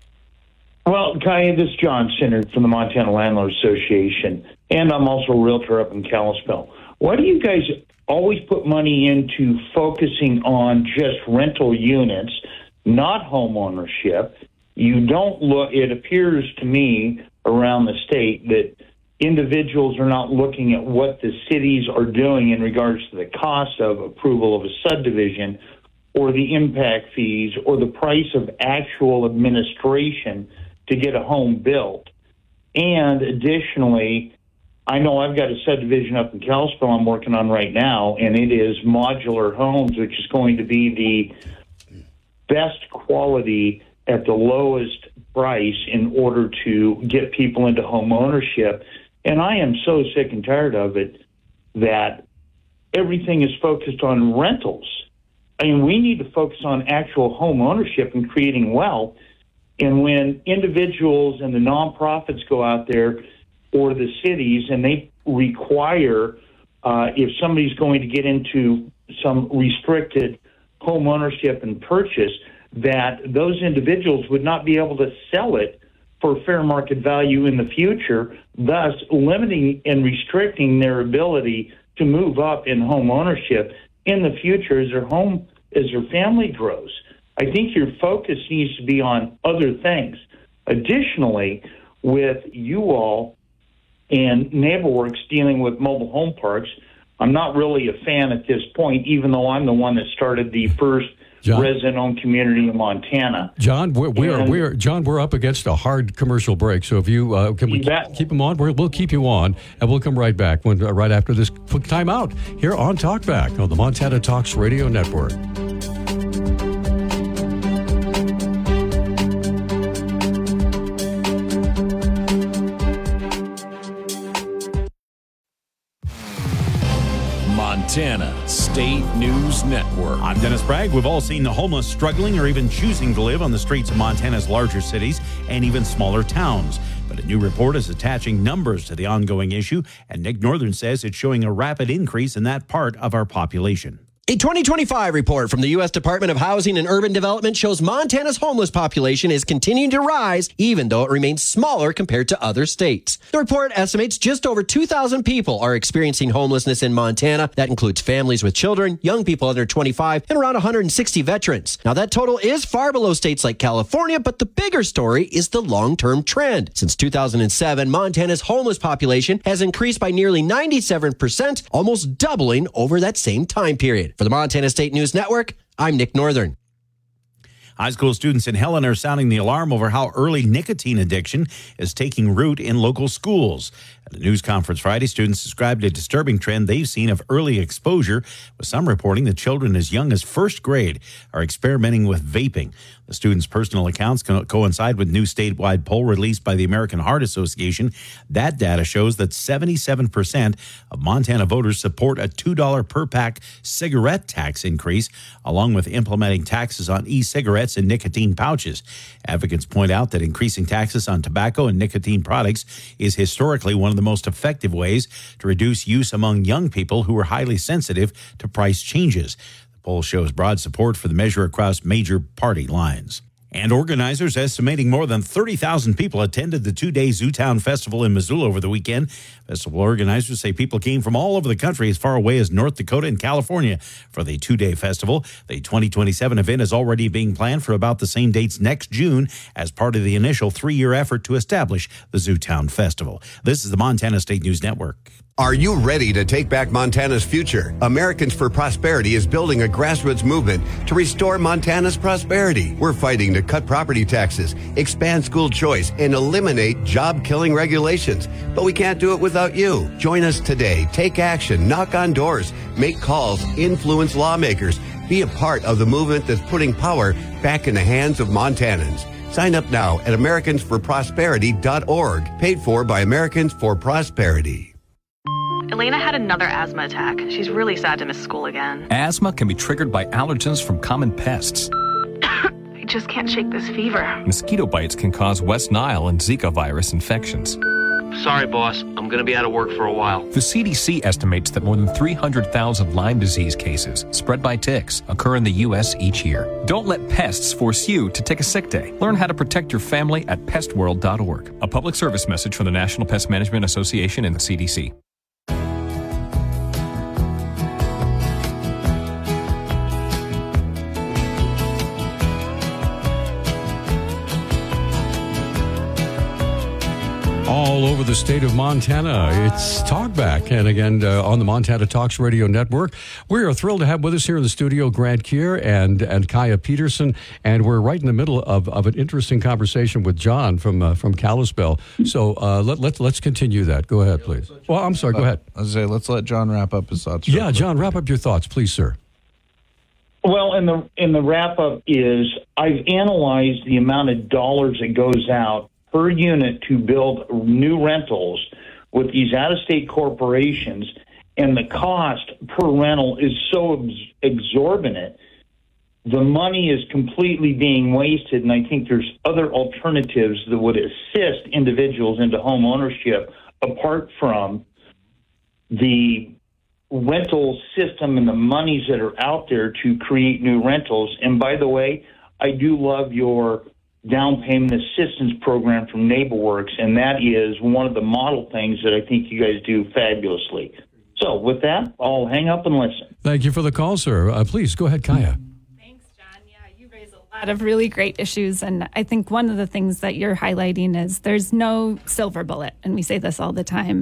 Well, Kaya, this is John Sinnert from the Montana Landlord Association, and I'm also a realtor up in Kalispell. Why do you guys always put money into focusing on just rental units, not home ownership? You don't look, it appears to me around the state that individuals are not looking at what the cities are doing in regards to the cost of approval of a subdivision or the impact fees or the price of actual administration to get a home built. And additionally, I know I've got a subdivision up in Kalispell I'm working on right now, and it is modular homes, which is going to be the best quality at the lowest price in order to get people into home ownership. And I am so sick and tired of it that everything is focused on rentals. I mean, we need to focus on actual home ownership and creating wealth. And when individuals and the nonprofits go out there or the cities and they require, if somebody's going to get into some restricted home ownership and purchase, that those individuals would not be able to sell it for fair market value in the future, thus limiting and restricting their ability to move up in home ownership in the future as their family grows. I think your focus needs to be on other things. Additionally, with you all and NeighborWorks dealing with mobile home parks, I'm not really a fan at this point, even though I'm the one that started the first resident-owned community in Montana. John, we're up against a hard commercial break. So if you can we keep them on, we'll keep you on, and we'll come right back right after this quick timeout here on Talkback on the Montana Talks Radio Network. Montana State News Network. I'm Dennis Bragg. We've all seen the homeless struggling or even choosing to live on the streets of Montana's larger cities and even smaller towns. But a new report is attaching numbers to the ongoing issue, and Nick Northern says it's showing a rapid increase in that part of our population. A 2025 report from the U.S. Department of Housing and Urban Development shows Montana's homeless population is continuing to rise, even though it remains smaller compared to other states. The report estimates just over 2,000 people are experiencing homelessness in Montana. That includes families with children, young people under 25, and around 160 veterans. Now, that total is far below states like California, but the bigger story is the long-term trend. Since 2007, Montana's homeless population has increased by nearly 97%, almost doubling over that same time period. For the Montana State News Network, I'm Nick Northern. High school students in Helen are sounding the alarm over how early nicotine addiction is taking root in local schools. At a news conference Friday, students described a disturbing trend they've seen of early exposure, with some reporting that children as young as first grade are experimenting with vaping. The students' personal accounts coincide with new statewide poll released by the American Heart Association. That data shows that 77% of Montana voters support a $2 per pack cigarette tax increase, along with implementing taxes on e-cigarettes and nicotine pouches. Advocates point out that increasing taxes on tobacco and nicotine products is historically one of the most effective ways to reduce use among young people who are highly sensitive to price changes. The poll shows broad support for the measure across major party lines. And organizers estimating more than 30,000 people attended the two-day Zootown Festival in Missoula over the weekend. Festival organizers say people came from all over the country as far away as North Dakota and California for the two-day festival. The 2027 event is already being planned for about the same dates next June as part of the initial 3-year effort to establish the Zootown Festival. This is the Montana State News Network. Are you ready to take back Montana's future? Americans for Prosperity is building a grassroots movement to restore Montana's prosperity. We're fighting to cut property taxes, expand school choice, and eliminate job-killing regulations. But we can't do it without you. Join us today. Take action. Knock on doors. Make calls. Influence lawmakers. Be a part of the movement that's putting power back in the hands of Montanans. Sign up now at AmericansForProsperity.org. Paid for by Americans for Prosperity. Elena had another asthma attack. She's really sad to miss school again. Asthma can be triggered by allergens from common pests. I just can't shake this fever. Mosquito bites can cause West Nile and Zika virus infections. Sorry, boss. I'm going to be out of work for a while. The CDC estimates that more than 300,000 Lyme disease cases spread by ticks occur in the U.S. each year. Don't let pests force you to take a sick day. Learn how to protect your family at pestworld.org. A public service message from the National Pest Management Association and the CDC. All over the state of Montana, it's Talkback. And again, on the Montana Talks Radio Network, we are thrilled to have with us here in the studio Grant Kier and Kaya Peterson. And we're right in the middle of an interesting conversation with John from Kalispell. So let's continue that. Go ahead, please. Well, I'm sorry, go ahead. I was say, let's let John wrap up his thoughts. Yeah, John, wrap up your thoughts, please, sir. Well, in the wrap up is I've analyzed the amount of dollars that goes out per unit to build new rentals with these out-of-state corporations, and the cost per rental is so exorbitant, the money is completely being wasted, and I think there's other alternatives that would assist individuals into home ownership apart from the rental system and the monies that are out there to create new rentals. And by the way, I do love your down payment assistance program from NeighborWorks, and that is one of the model things that I think you guys do fabulously. So with that, I'll hang up and listen. Thank you for the call, sir. Please, go ahead, Kaya. Thanks, John. Yeah, you raise a lot of really great issues, and I think one of the things that you're highlighting is there's no silver bullet, and we say this all the time.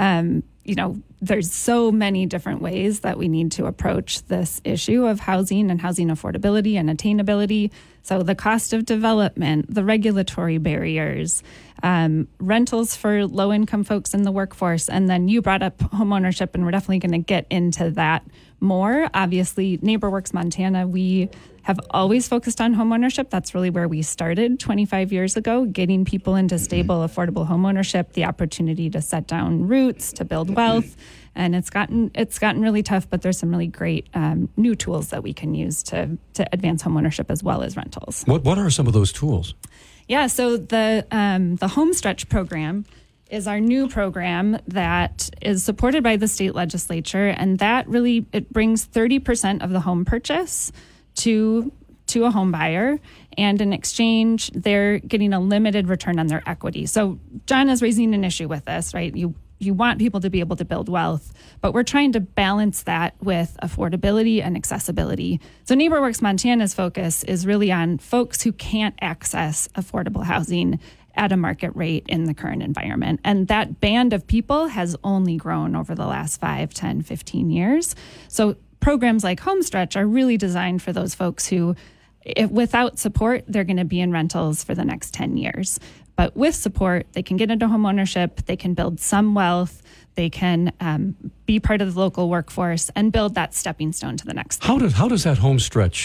There's so many different ways that we need to approach this issue of housing and housing affordability and attainability. So the cost of development, the regulatory barriers, rentals for low-income folks in the workforce, and then you brought up homeownership, and we're definitely going to get into that more. Obviously, NeighborWorks Montana, we have always focused on homeownership. That's really where we started 25 years ago, getting people into stable, affordable homeownership, the opportunity to set down roots, to build wealth. And it's gotten really tough, but there's some really great new tools that we can use to advance homeownership as well as rentals. What are some of those tools? Yeah, so the Homestretch program is our new program that is supported by the state legislature, and that really it brings 30% of the home purchase to a home buyer, and in exchange, they're getting a limited return on their equity. So John is raising an issue with this, right? You want people to be able to build wealth, but we're trying to balance that with affordability and accessibility. So NeighborWorks Montana's focus is really on folks who can't access affordable housing at a market rate in the current environment. And that band of people has only grown over the last 5, 10, 15 years. So programs like Homestretch are really designed for those folks who, without support, they're going to be in rentals for the next 10 years. But with support, they can get into home ownership, they can build some wealth, they can be part of the local workforce and build that stepping stone to the next thing. How does that Homestretch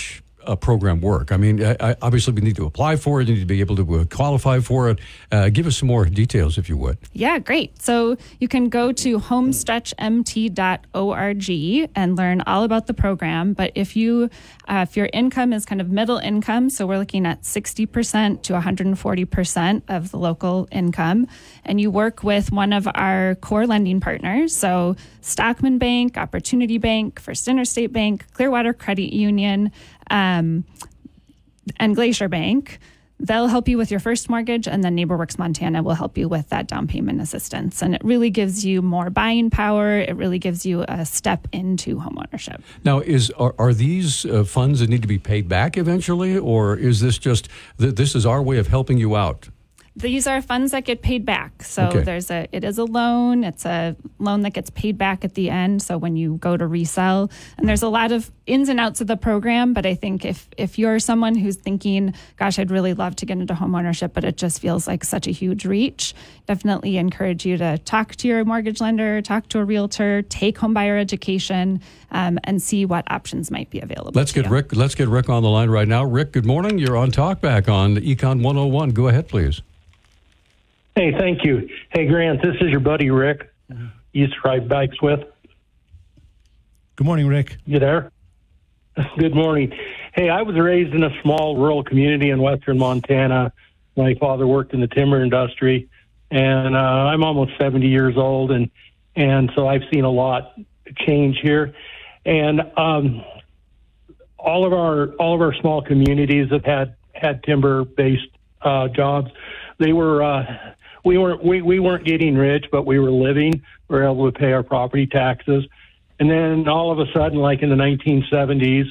a program work? I mean, obviously we need to apply for it. You need to be able to qualify for it. Give us some more details, if you would. Yeah, great. So you can go to homestretchmt.org and learn all about the program. But if your income is kind of middle income, so we're looking at 60% to 140% of the local income, and you work with one of our core lending partners, so Stockman Bank, Opportunity Bank, First Interstate Bank, Clearwater Credit Union, and Glacier Bank, they'll help you with your first mortgage, and then NeighborWorks Montana will help you with that down payment assistance. And it really gives you more buying power. It really gives you a step into homeownership. Now, are these funds that need to be paid back eventually, or is this just this is our way of helping you out? These are funds that get paid back. So it is a loan. It's a loan that gets paid back at the end. So when you go to resell, and there's a lot of ins and outs of the program, but I think if you're someone who's thinking, gosh, I'd really love to get into homeownership, but it just feels like such a huge reach, definitely encourage you to talk to your mortgage lender, talk to a realtor, take homebuyer education, and see what options might be available. Let's get Rick on the line right now. Rick, good morning. You're on Talkback on Econ 101. Go ahead, please. Hey, thank you. Hey, Grant, this is your buddy Rick. You used to ride bikes with. Good morning, Rick. You there? Good morning. Hey, I was raised in a small rural community in western Montana. My father worked in the timber industry, and I'm almost 70 years old, and so I've seen a lot change here. And all of our small communities have had timber-based jobs. They were we weren't getting rich, but we were living. We were able to pay our property taxes. And then all of a sudden, like in the 1970s,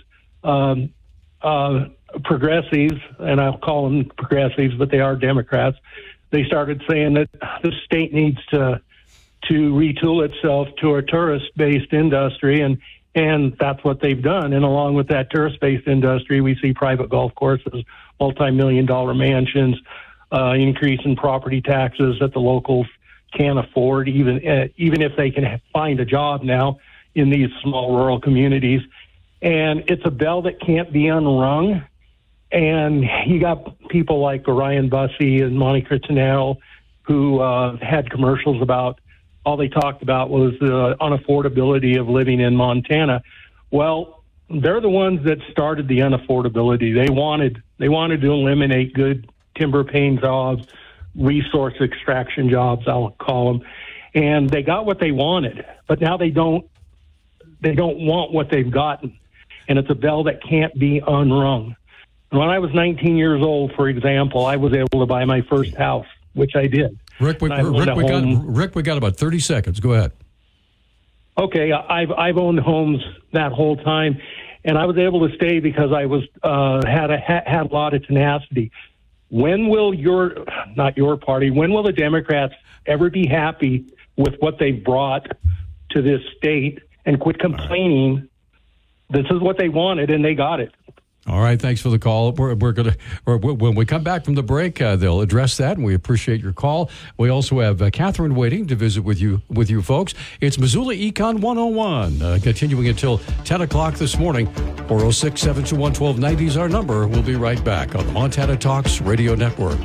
progressives, and I'll call them progressives, but they are Democrats, they started saying that the state needs to retool itself to a tourist-based industry, and that's what they've done. And along with that tourist-based industry, we see private golf courses, multi-million-dollar mansions, increase in property taxes that the locals can't afford, even if they can find a job now in these small rural communities. And it's a bell that can't be unrung. And you got people like Ryan Bussey and Monty Critinell who had commercials about all they talked about was the unaffordability of living in Montana. Well, they're the ones that started the unaffordability. They wanted to eliminate good timber paying jobs, resource extraction jobs, I'll call them, and they got what they wanted. But now they don't want what they've gotten, and it's a bell that can't be unrung. And when I was 19 years old, for example, I was able to buy my first house, which I did. Rick, we got about 30 seconds. Go ahead. Okay, I've owned homes that whole time, and I was able to stay because I was had a lot of tenacity. When will when will the Democrats ever be happy with what they brought to this state and quit complaining? This is what they wanted, and they got it. All right, thanks for the call. We're going to, when we come back from the break, they'll address that, and we appreciate your call. We also have Catherine waiting to visit with you folks. It's Missoula Econ 101, continuing until 10 o'clock this morning. 406-721-1290 is our number. We'll be right back on the Montana Talks Radio Network.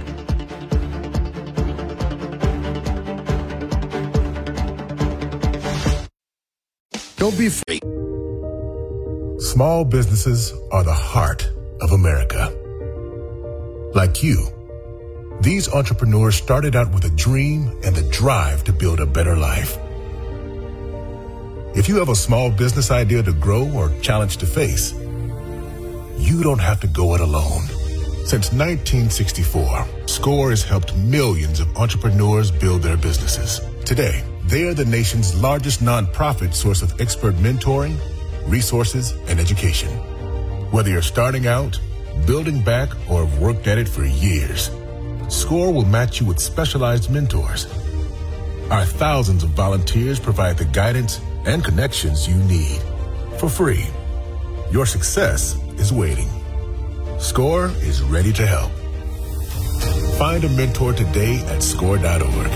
Don't be afraid. Small businesses are the heart of America. Like you, these entrepreneurs started out with a dream and the drive to build a better life. If you have a small business idea to grow or challenge to face, you don't have to go it alone. Since 1964, SCORE has helped millions of entrepreneurs build their businesses. Today, they are the nation's largest nonprofit source of expert mentoring, resources, and education. Whether you're starting out, building back, or have worked at it for years, SCORE will match you with specialized mentors. Our thousands of volunteers provide the guidance and connections you need for free. Your success is waiting. SCORE is ready to help. Find a mentor today at SCORE.org.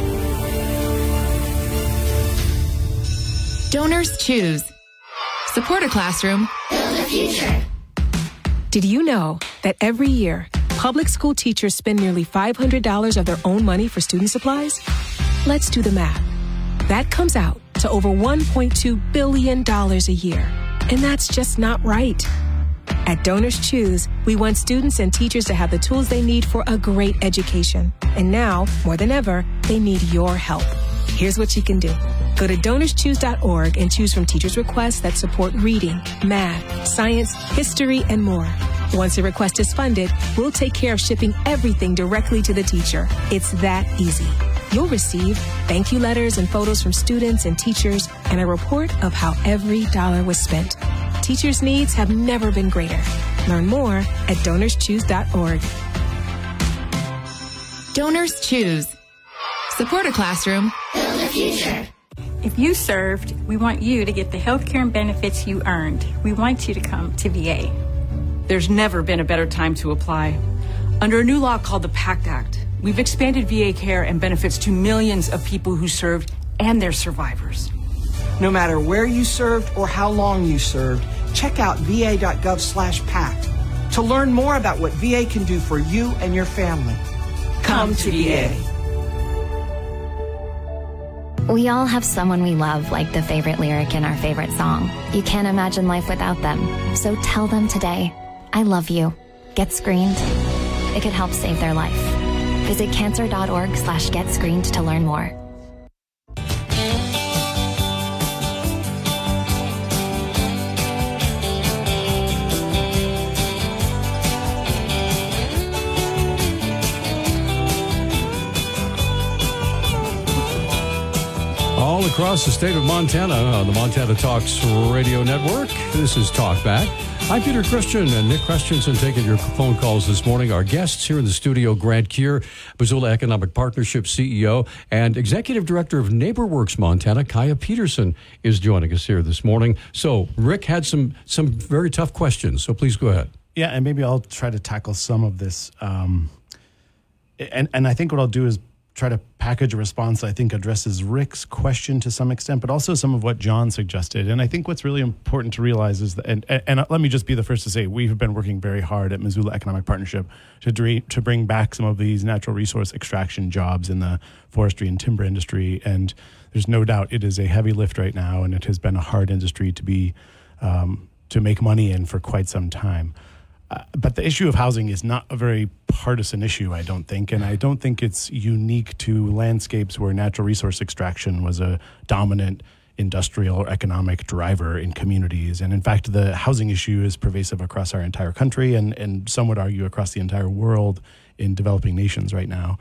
Donors choose. Support a classroom. Build a future. Did you know that every year, public school teachers spend nearly $500 of their own money for student supplies? Let's do the math. That comes out to over $1.2 billion a year. And that's just not right. At Donors Choose, we want students and teachers to have the tools they need for a great education. And now, more than ever, they need your help. Here's what you can do. Go to DonorsChoose.org and choose from teachers' requests that support reading, math, science, history, and more. Once a request is funded, we'll take care of shipping everything directly to the teacher. It's that easy. You'll receive thank you letters and photos from students and teachers and a report of how every dollar was spent. Teachers' needs have never been greater. Learn more at DonorsChoose.org. Donors Choose. Support a classroom. Build a future. If you served, we want you to get the health care and benefits you earned. We want you to come to VA. There's never been a better time to apply. Under a new law called the PACT Act, we've expanded VA care and benefits to millions of people who served and their survivors. No matter where you served or how long you served, check out va.gov/PACT to learn more about what VA can do for you and your family. Come to VA. We all have someone we love, like the favorite lyric in our favorite song. You can't imagine life without them. So tell them today, I love you. Get screened. It could help save their life. Visit cancer.org/getscreened to learn more. All across the state of Montana on the Montana Talks Radio Network. This is Talk Back. I'm Peter Christian and Nick Christensen taking your phone calls this morning. Our guests here in the studio, Grant Keir, Missoula Economic Partnership CEO and Executive Director of NeighborWorks Montana, Kaya Peterson, is joining us here this morning. So Rick had some very tough questions, so please go ahead. Yeah, and maybe I'll try to tackle some of this. And I think what I'll do is try to package a response that I think addresses Rick's question to some extent, but also some of what John suggested. And I think what's really important to realize is that, and let me just be the first to say, we've been working very hard at Missoula Economic Partnership to bring back some of these natural resource extraction jobs in the forestry and timber industry. And there's no doubt it is a heavy lift right now, and it has been a hard industry to be to make money in for quite some time. But the issue of housing is not a very partisan issue, I don't think. And I don't think it's unique to landscapes where natural resource extraction was a dominant industrial or economic driver in communities. And in fact, the housing issue is pervasive across our entire country and some would argue across the entire world in developing nations right now.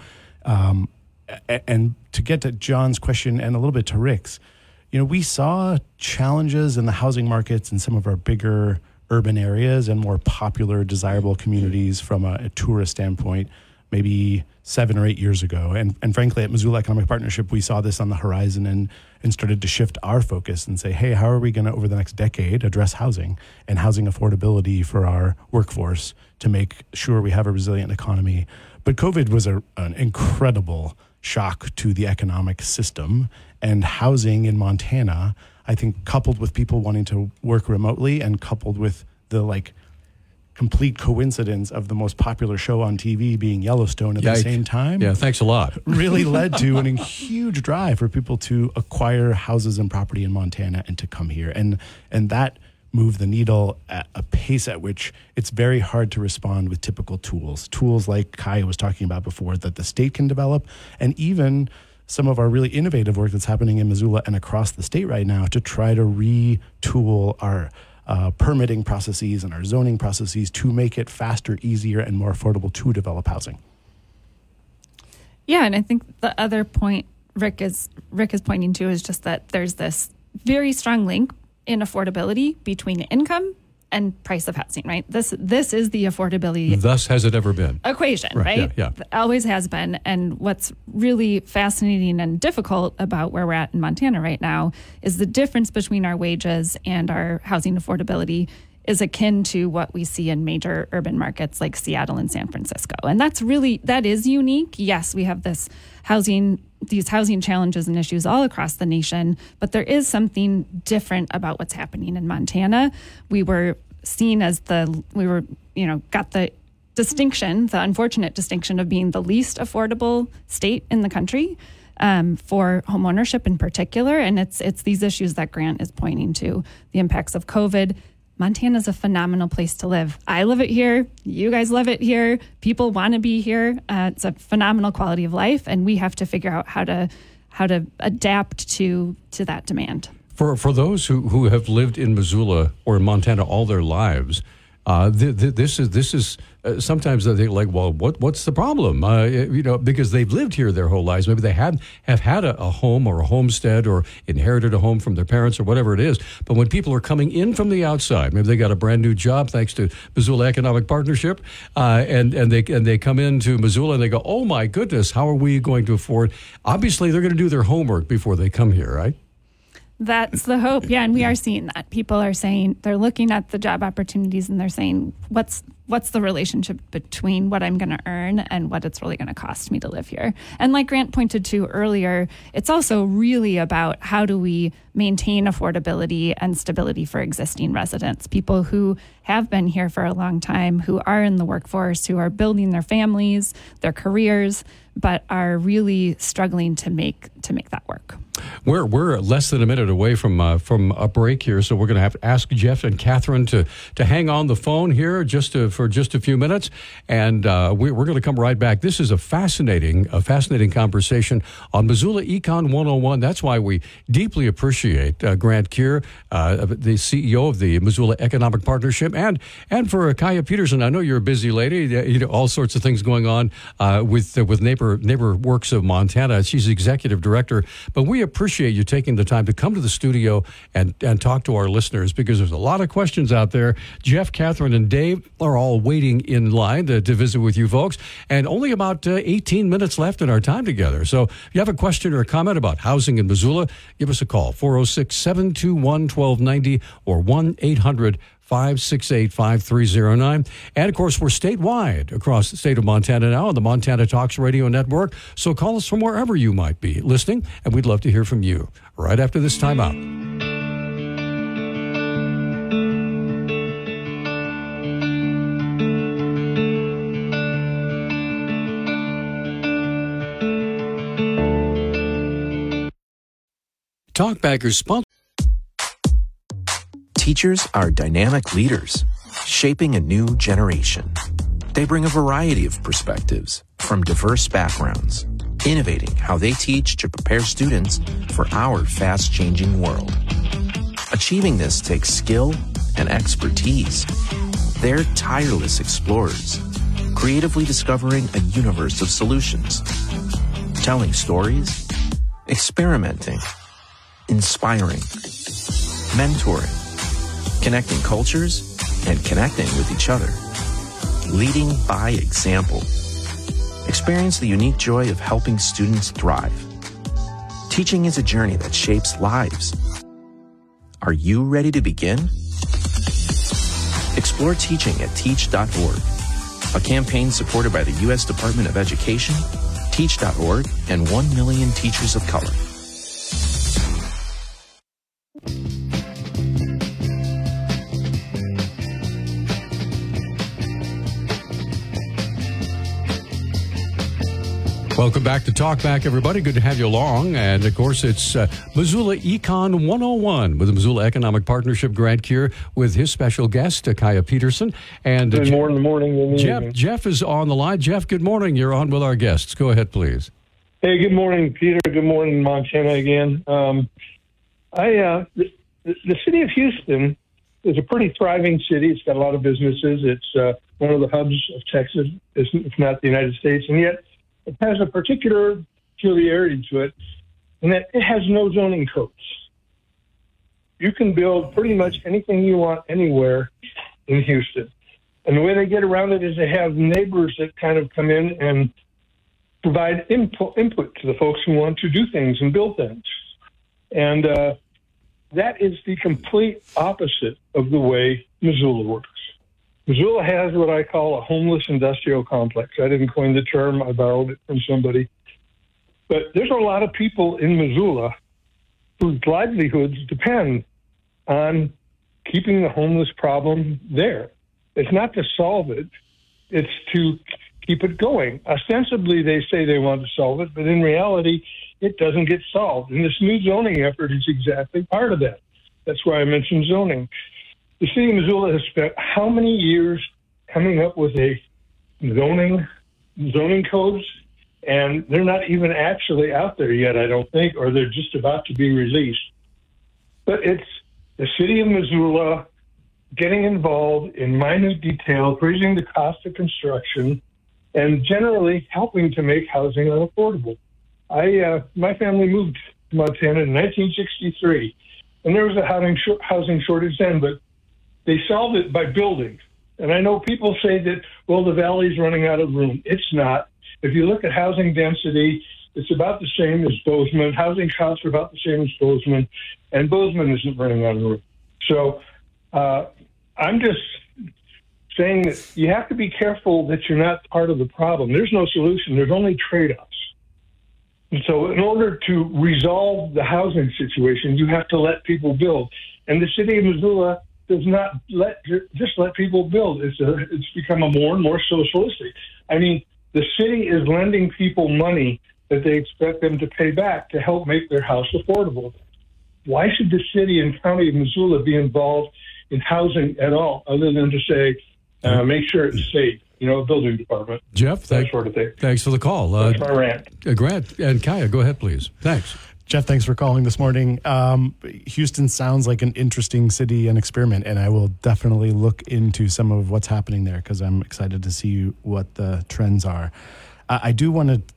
And to get to John's question and a little bit to Rick's, we saw challenges in the housing markets in some of our bigger urban areas and more popular, desirable communities from a tourist standpoint, maybe 7 or 8 years ago. And frankly, at Missoula Economic Partnership, we saw this on the horizon and started to shift our focus and say, hey, how are we going to, over the next decade, address housing and housing affordability for our workforce to make sure we have a resilient economy? But COVID was an incredible shock to the economic system, and housing in Montana, I think, coupled with people wanting to work remotely and coupled with the complete coincidence of the most popular show on TV being Yellowstone at the same time. Yeah, thanks a lot. Really led to a huge drive for people to acquire houses and property in Montana and to come here. And that moved the needle at a pace at which it's very hard to respond with typical tools like Kaya was talking about before that the state can develop, and even some of our really innovative work that's happening in Missoula and across the state right now to try to retool our permitting processes and our zoning processes to make it faster, easier, and more affordable to develop housing. Yeah, and I think the other point Rick is pointing to is just that there's this very strong link in affordability between income and price of housing, right? This is the affordability. Thus has it ever been. Equation, right? Yeah. It always has been. And what's really fascinating and difficult about where we're at in Montana right now is the difference between our wages and our housing affordability is akin to what we see in major urban markets like Seattle and San Francisco. And that is unique. Yes, we have these housing challenges and issues all across the nation, but there is something different about what's happening in Montana. We were seen as got the distinction, the unfortunate distinction of being the least affordable state in the country for homeownership in particular. And it's these issues that Grant is pointing to, the impacts of COVID. Montana's a phenomenal place to live. I love it here. You guys love it here. People want to be here. It's a phenomenal quality of life, and we have to figure out how to adapt to that demand. For those who have lived in Missoula or in Montana all their lives, this is sometimes they like, well, what's the problem? Because they've lived here their whole lives. Maybe they have had a home or a homestead or inherited a home from their parents or whatever it is. But when people are coming in from the outside, maybe they got a brand new job thanks to Missoula Economic Partnership, and they come into Missoula and they go, oh my goodness, how are we going to afford? Obviously, they're going to do their homework before they come here, right? That's the hope. Yeah, and we are seeing that. People are saying they're looking at the job opportunities and they're saying, what's the relationship between what I'm going to earn and what it's really going to cost me to live here? And like Grant pointed to earlier, it's also really about how do we maintain affordability and stability for existing residents, people who have been here for a long time, who are in the workforce, who are building their families, their careers, but are really struggling to make that work. We're less than a minute away from a break here, so we're going to have to ask Jeff and Catherine to hang on the phone here for just a few minutes, and we're going to come right back. This is a fascinating conversation on Missoula Econ 101. That's why we deeply appreciate Grant Keir, the CEO of the Missoula Economic Partnership, and for Kaya Peterson. I know you're a busy lady. All sorts of things going on with Neighbor Works of Montana. She's executive director, but we appreciate you taking the time to come to the studio and talk to our listeners, because there's a lot of questions out there. Jeff, Catherine, and Dave are all waiting in line to visit with you folks, and only about 18 minutes left in our time together. So if you have a question or a comment about housing in Missoula, give us a call, 406-721-1290 or 1-800-568-5309. And, of course, we're statewide across the state of Montana now on the Montana Talks Radio Network. So call us from wherever you might be listening, and we'd love to hear from you right after this time out. Talkbackers sponsor. Teachers are dynamic leaders, shaping a new generation. They bring a variety of perspectives from diverse backgrounds, innovating how they teach to prepare students for our fast-changing world. Achieving this takes skill and expertise. They're tireless explorers, creatively discovering a universe of solutions, telling stories, experimenting, inspiring, mentoring, connecting cultures, and connecting with each other. Leading by example. Experience the unique joy of helping students thrive. Teaching is a journey that shapes lives. Are you ready to begin? Explore teaching at teach.org, a campaign supported by the U.S. Department of Education, Teach.org, and 1 million teachers of color. Welcome back to Talkback, everybody. Good to have you along. And, of course, it's Missoula Econ 101 with the Missoula Economic Partnership, Grant Keir, with his special guest, Kaya Peterson. And good morning. Jeff is on the line. Jeff, good morning. You're on with our guests. Go ahead, please. Hey, good morning, Peter. Good morning, Montana again. The city of Houston is a pretty thriving city. It's got a lot of businesses. It's one of the hubs of Texas, if not the United States, and yet it has a particular peculiarity to it, in that it has no zoning codes. You can build pretty much anything you want anywhere in Houston. And the way they get around it is they have neighbors that kind of come in and provide input to the folks who want to do things and build things. And that is the complete opposite of the way Missoula works. Missoula has what I call a homeless industrial complex. I didn't coin the term. I borrowed it from somebody. But there's a lot of people in Missoula whose livelihoods depend on keeping the homeless problem there. It's not to solve it. It's to keep it going. Ostensibly, they say they want to solve it, but in reality, it doesn't get solved. And this new zoning effort is exactly part of that. That's why I mentioned zoning. The city of Missoula has spent how many years coming up with a zoning codes, and they're not even actually out there yet, I don't think, or they're just about to be released. But it's the city of Missoula getting involved in minute details, raising the cost of construction, and generally helping to make housing unaffordable. My family moved to Montana in 1963, and there was a housing shortage then, but they solved it by building. And I know people say that, well, the valley's running out of room. It's not. If you look at housing density, it's about the same as Bozeman. Housing costs are about the same as Bozeman, and Bozeman isn't running out of room. So I'm just saying that you have to be careful that you're not part of the problem. There's no solution. There's only trade-offs. And so in order to resolve the housing situation, you have to let people build. And the city of Missoula does not let people build. It's become a more and more socialistic. I mean, the city is lending people money that they expect them to pay back to help make their house affordable. Why should the city and county of Missoula be involved in housing at all, other than to say, make sure it's safe? Building department. Jeff, that sort of thing. Thanks for the call. That's my rant. Grant and Kaya, go ahead, please. Thanks. Jeff, thanks for calling this morning. Houston sounds like an interesting city and experiment, and I will definitely look into some of what's happening there because I'm excited to see what the trends are. I do want to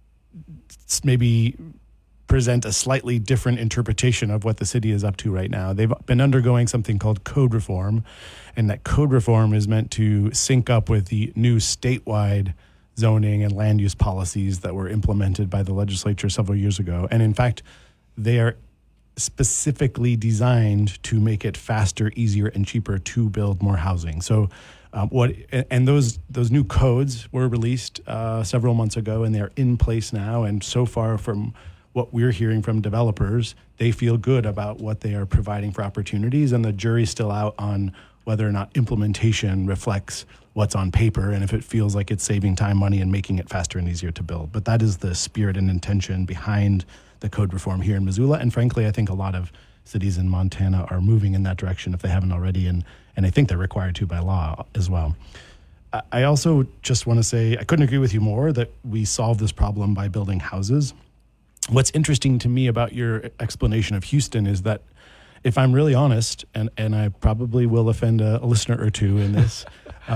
maybe present a slightly different interpretation of what the city is up to right now. They've been undergoing something called code reform, and that code reform is meant to sync up with the new statewide zoning and land use policies that were implemented by the legislature several years ago. And in fact, they are specifically designed to make it faster, easier, and cheaper to build more housing. So those new codes were released several months ago, and they're in place now. And so far, from what we're hearing from developers, they feel good about what they are providing for opportunities, and the jury's still out on whether or not implementation reflects what's on paper and if it feels like it's saving time, money, and making it faster and easier to build. But that is the spirit and intention behind the code reform here in Missoula. And frankly, I think a lot of cities in Montana are moving in that direction if they haven't already, and I think they're required to by law as well. I also just want to say I couldn't agree with you more that we solve this problem by building houses. What's interesting to me about your explanation of Houston is that, if I'm really honest, and I probably will offend a listener or two in this,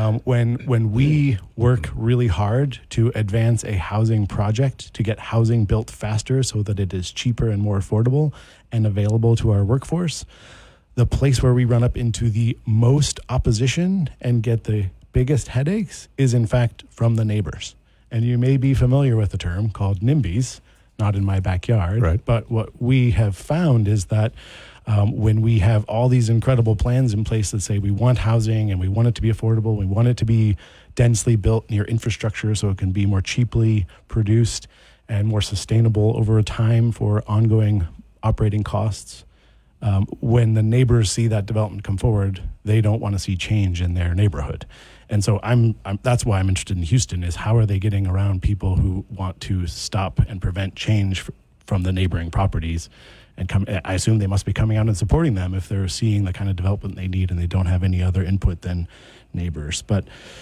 when we work really hard to advance a housing project, to get housing built faster so that it is cheaper and more affordable and available to our workforce, the place where we run up into the most opposition and get the biggest headaches is, in fact, from the neighbors. And you may be familiar with the term called NIMBYs, not in my backyard, right. But what we have found is that when we have all these incredible plans in place that say we want housing and we want it to be affordable, we want it to be densely built near infrastructure so it can be more cheaply produced and more sustainable over time for ongoing operating costs, when the neighbors see that development come forward, they don't want to see change in their neighborhood. And so that's why I'm interested in Houston, is how are they getting around people who want to stop and prevent change from the neighboring properties? And I assume they must be coming out and supporting them if they're seeing the kind of development they need and they don't have any other input than neighbors. But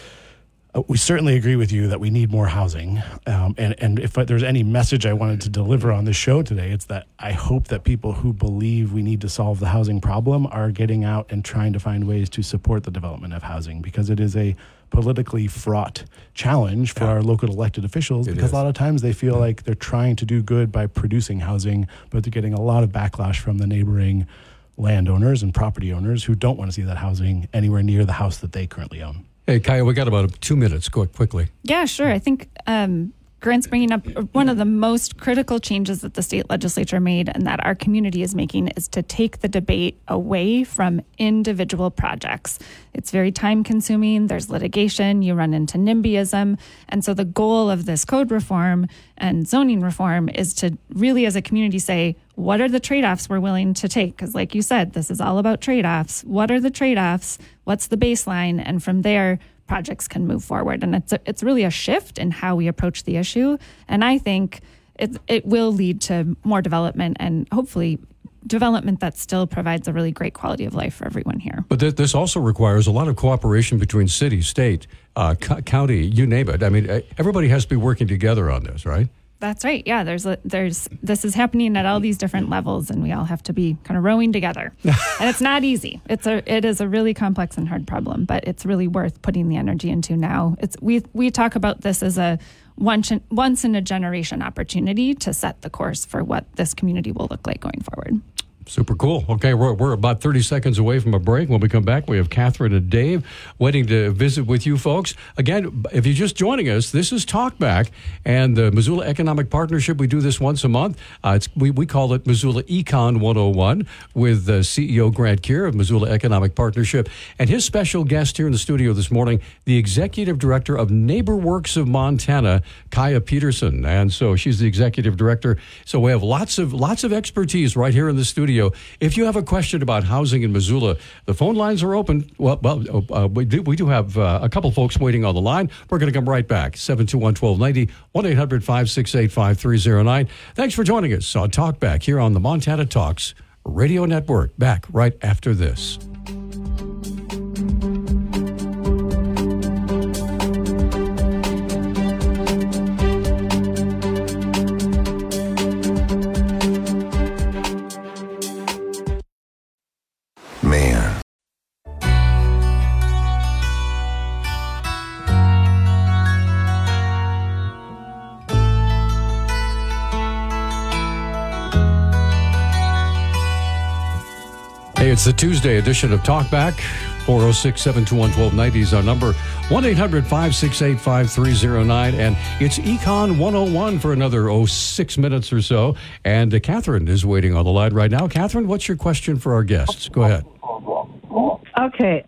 we certainly agree with you that we need more housing. And if there's any message I wanted to deliver on this show today, it's that I hope that people who believe we need to solve the housing problem are getting out and trying to find ways to support the development of housing, because it is a politically fraught challenge for our local elected officials, because a lot of times they feel like they're trying to do good by producing housing, but they're getting a lot of backlash from the neighboring landowners and property owners who don't want to see that housing anywhere near the house that they currently own. Hey, Kaya, we got about 2 minutes. Go quickly. Yeah, sure. I think Grant's bringing up one of the most critical changes that the state legislature made and that our community is making is to take the debate away from individual projects. It's very time consuming. There's litigation. You run into NIMBYism. And so the goal of this code reform and zoning reform is to really, as a community, say, what are the trade-offs we're willing to take? Because like you said, this is all about trade-offs. What are the trade-offs? What's the baseline? And from there, projects can move forward. And it's really a shift in how we approach the issue. And I think it will lead to more development and hopefully development that still provides a really great quality of life for everyone here. But this also requires a lot of cooperation between city, state, county, you name it. I mean, everybody has to be working together on this, right? That's right. Yeah, this is happening at all these different levels, and we all have to be kind of rowing together. And it's not easy. It is a really complex and hard problem, but it's really worth putting the energy into now. We talk about this as a once in a generation opportunity to set the course for what this community will look like going forward. Super cool. Okay, we're about 30 seconds away from a break. When we come back, we have Catherine and Dave waiting to visit with you folks. Again, if you're just joining us, this is Talkback and the Missoula Economic Partnership. We do this once a month. We call it Missoula Econ 101 with CEO Grant Keir of Missoula Economic Partnership and his special guest here in the studio this morning, the Executive Director of NeighborWorks of Montana, Kaya Peterson. And so she's the Executive Director. So we have lots of expertise right here in the studio. If you have a question about housing in Missoula, the phone lines are open. We do have a couple folks waiting on the line. We're going to come right back. 721-1290, 1-800-568-5309. Thanks for joining us on Talkback here on the Montana Talks Radio Network. Back right after this. It's the Tuesday edition of Talkback. 406-721-1290 is our number. 1-800-568-5309. And it's Econ 101 for another 6 minutes or so. And Catherine is waiting on the line right now. Catherine, what's your question for our guests? Go ahead. Okay.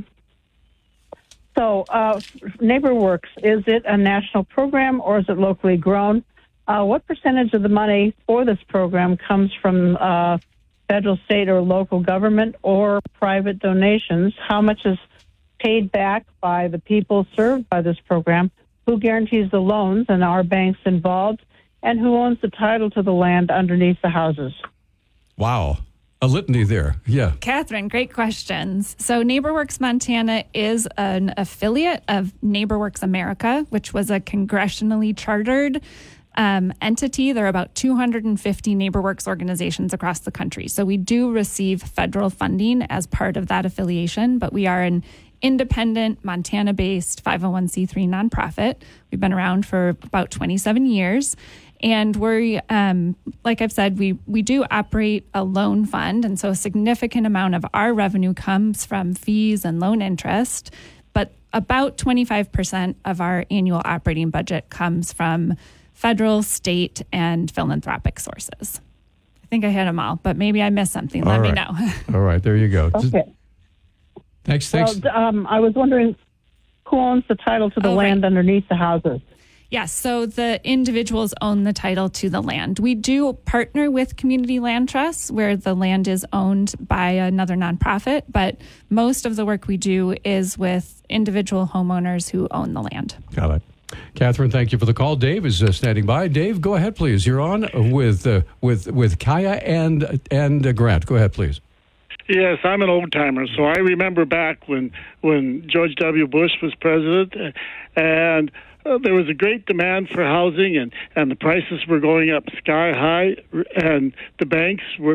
So NeighborWorks, is it a national program or is it locally grown? What percentage of the money for this program comes from federal, state, or local government or private donations? How much is paid back by the people served by this program? Who guarantees the loans and are banks involved? And who owns the title to the land underneath the houses? Wow. A litany there. Yeah. Catherine, great questions. So NeighborWorks Montana is an affiliate of NeighborWorks America, which was a congressionally chartered entity. There are about 250 NeighborWorks organizations across the country. So we do receive federal funding as part of that affiliation, but we are an independent, Montana-based 501c3 nonprofit. We've been around for about 27 years. And we're, like I've said, we do operate a loan fund. And so a significant amount of our revenue comes from fees and loan interest. But about 25% of our annual operating budget comes from federal, state, and philanthropic sources. I think I hit them all, but maybe I missed something. Let me know. All right, there you go. Okay. Thanks. Well, I was wondering who owns the title to the land underneath the houses? Yes, so the individuals own the title to the land. We do partner with community land trusts where the land is owned by another nonprofit, but most of the work we do is with individual homeowners who own the land. Got it. Catherine, thank you for the call. Dave is standing by. Dave, go ahead, please. You're on with Kaya and Grant. Go ahead, please. Yes, I'm an old timer, so I remember back when George W. Bush was president, and there was a great demand for housing, and the prices were going up sky high, and the banks were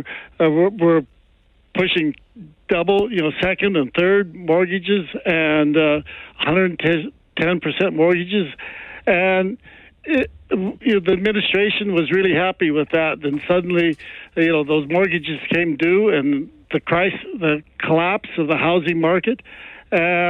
pushing double, second and third mortgages and 110% mortgages, and the administration was really happy with that. Then suddenly, those mortgages came due, and the collapse of the housing market, and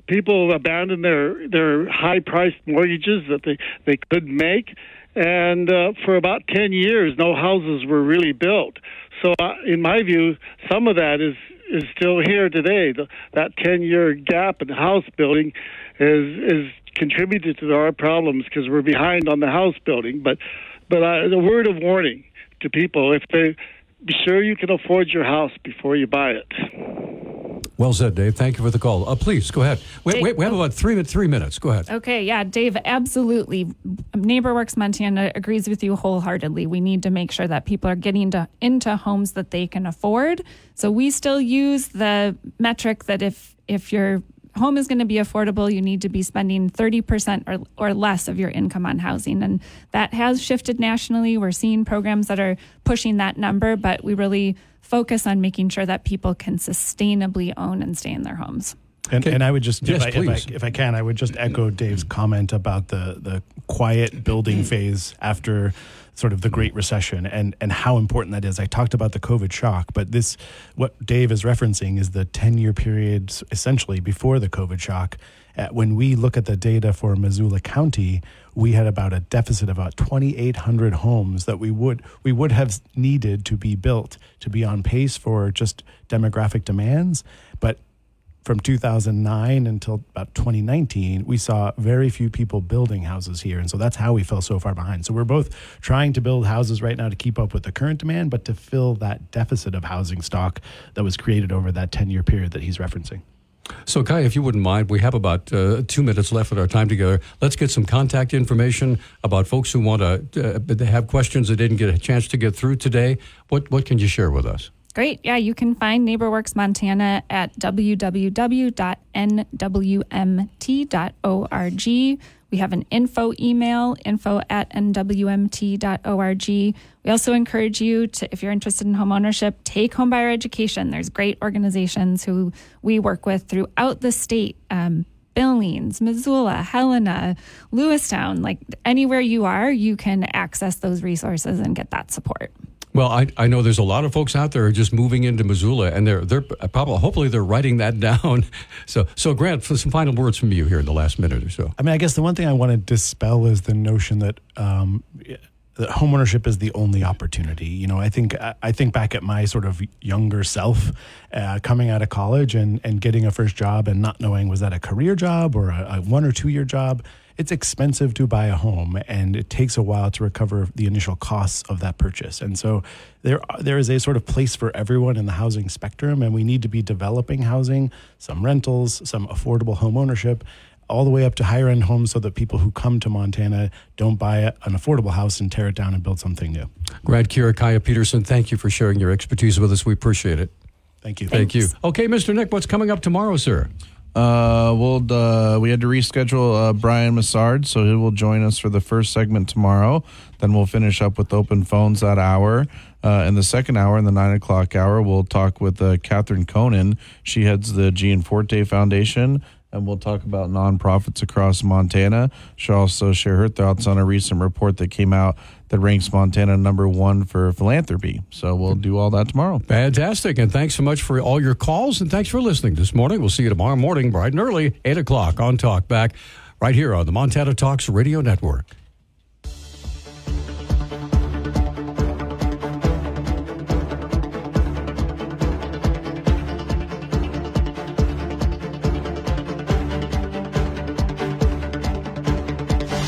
People abandoned their high-priced mortgages that they couldn't make, and for about 10 years, no houses were really built. So, in my view, some of that is still here today. That 10-year gap in house building is contributed to our problems because we're behind on the house building. But the word of warning to people: be sure you can afford your house before you buy it. Well said, Dave. Thank you for the call. Please, go ahead. We have about 3 minutes. Go ahead. Okay, yeah, Dave, absolutely. NeighborWorks Montana agrees with you wholeheartedly. We need to make sure that people are getting into homes that they can afford. So we still use the metric that if your home is going to be affordable, you need to be spending 30% or less of your income on housing. And that has shifted nationally. We're seeing programs that are pushing that number, but we really focus on making sure that people can sustainably own and stay in their homes. And I would just, yes, if I can, I would just echo Dave's comment about the quiet building phase after sort of the Great Recession and how important that is. I talked about the COVID shock, but what Dave is referencing is the 10-year period essentially before the COVID shock. When we look at the data for Missoula County, we had about a deficit of about 2,800 homes that we would have needed to be built to be on pace for just demographic demands. But from 2009 until about 2019, we saw very few people building houses here. And so that's how we fell so far behind. So we're both trying to build houses right now to keep up with the current demand, but to fill that deficit of housing stock that was created over that 10-year period that he's referencing. So, Kai, if you wouldn't mind, we have about 2 minutes left at our time together. Let's get some contact information about folks who want to have questions that didn't get a chance to get through today. What can you share with us? Great. Yeah, you can find NeighborWorks Montana at www.nwmt.org. We have an info email, info@nwmt.org. We also encourage you to, if you're interested in home ownership, take homebuyer education. There's great organizations who we work with throughout the state. Billings, Missoula, Helena, Lewistown, like anywhere you are, you can access those resources and get that support. Well, I know there's a lot of folks out there who are just moving into Missoula, and they're probably, hopefully they're writing that down. So Grant, for some final words from you here in the last minute or so. I mean, I guess the one thing I want to dispel is the notion that that homeownership is the only opportunity. You know, I think back at my sort of younger self, coming out of college and getting a first job and not knowing, was that a career job or a 1 or 2 year job? It's expensive to buy a home, and it takes a while to recover the initial costs of that purchase. And so there is a sort of place for everyone in the housing spectrum, and we need to be developing housing, some rentals, some affordable home ownership, all the way up to higher end homes so that people who come to Montana don't buy an affordable house and tear it down and build something new. Grant Kira, Kaya Peterson, thank you for sharing your expertise with us. We appreciate it. Thank you. Thank you. Okay, Mr. Nick, what's coming up tomorrow, sir? We had to reschedule Brian Massard, so he will join us for the first segment tomorrow. Then we'll finish up with open phones that hour. In the second hour, in the 9 o'clock hour, we'll talk with Catherine Conan. She heads the Gianforte Foundation, and we'll talk about nonprofits across Montana. She'll also share her thoughts on a recent report that came out that ranks Montana #1 for philanthropy. So we'll do all that tomorrow. Fantastic. And thanks so much for all your calls, and thanks for listening this morning. We'll see you tomorrow morning, bright and early, 8 o'clock on Talk Back, right here on the Montana Talks Radio Network.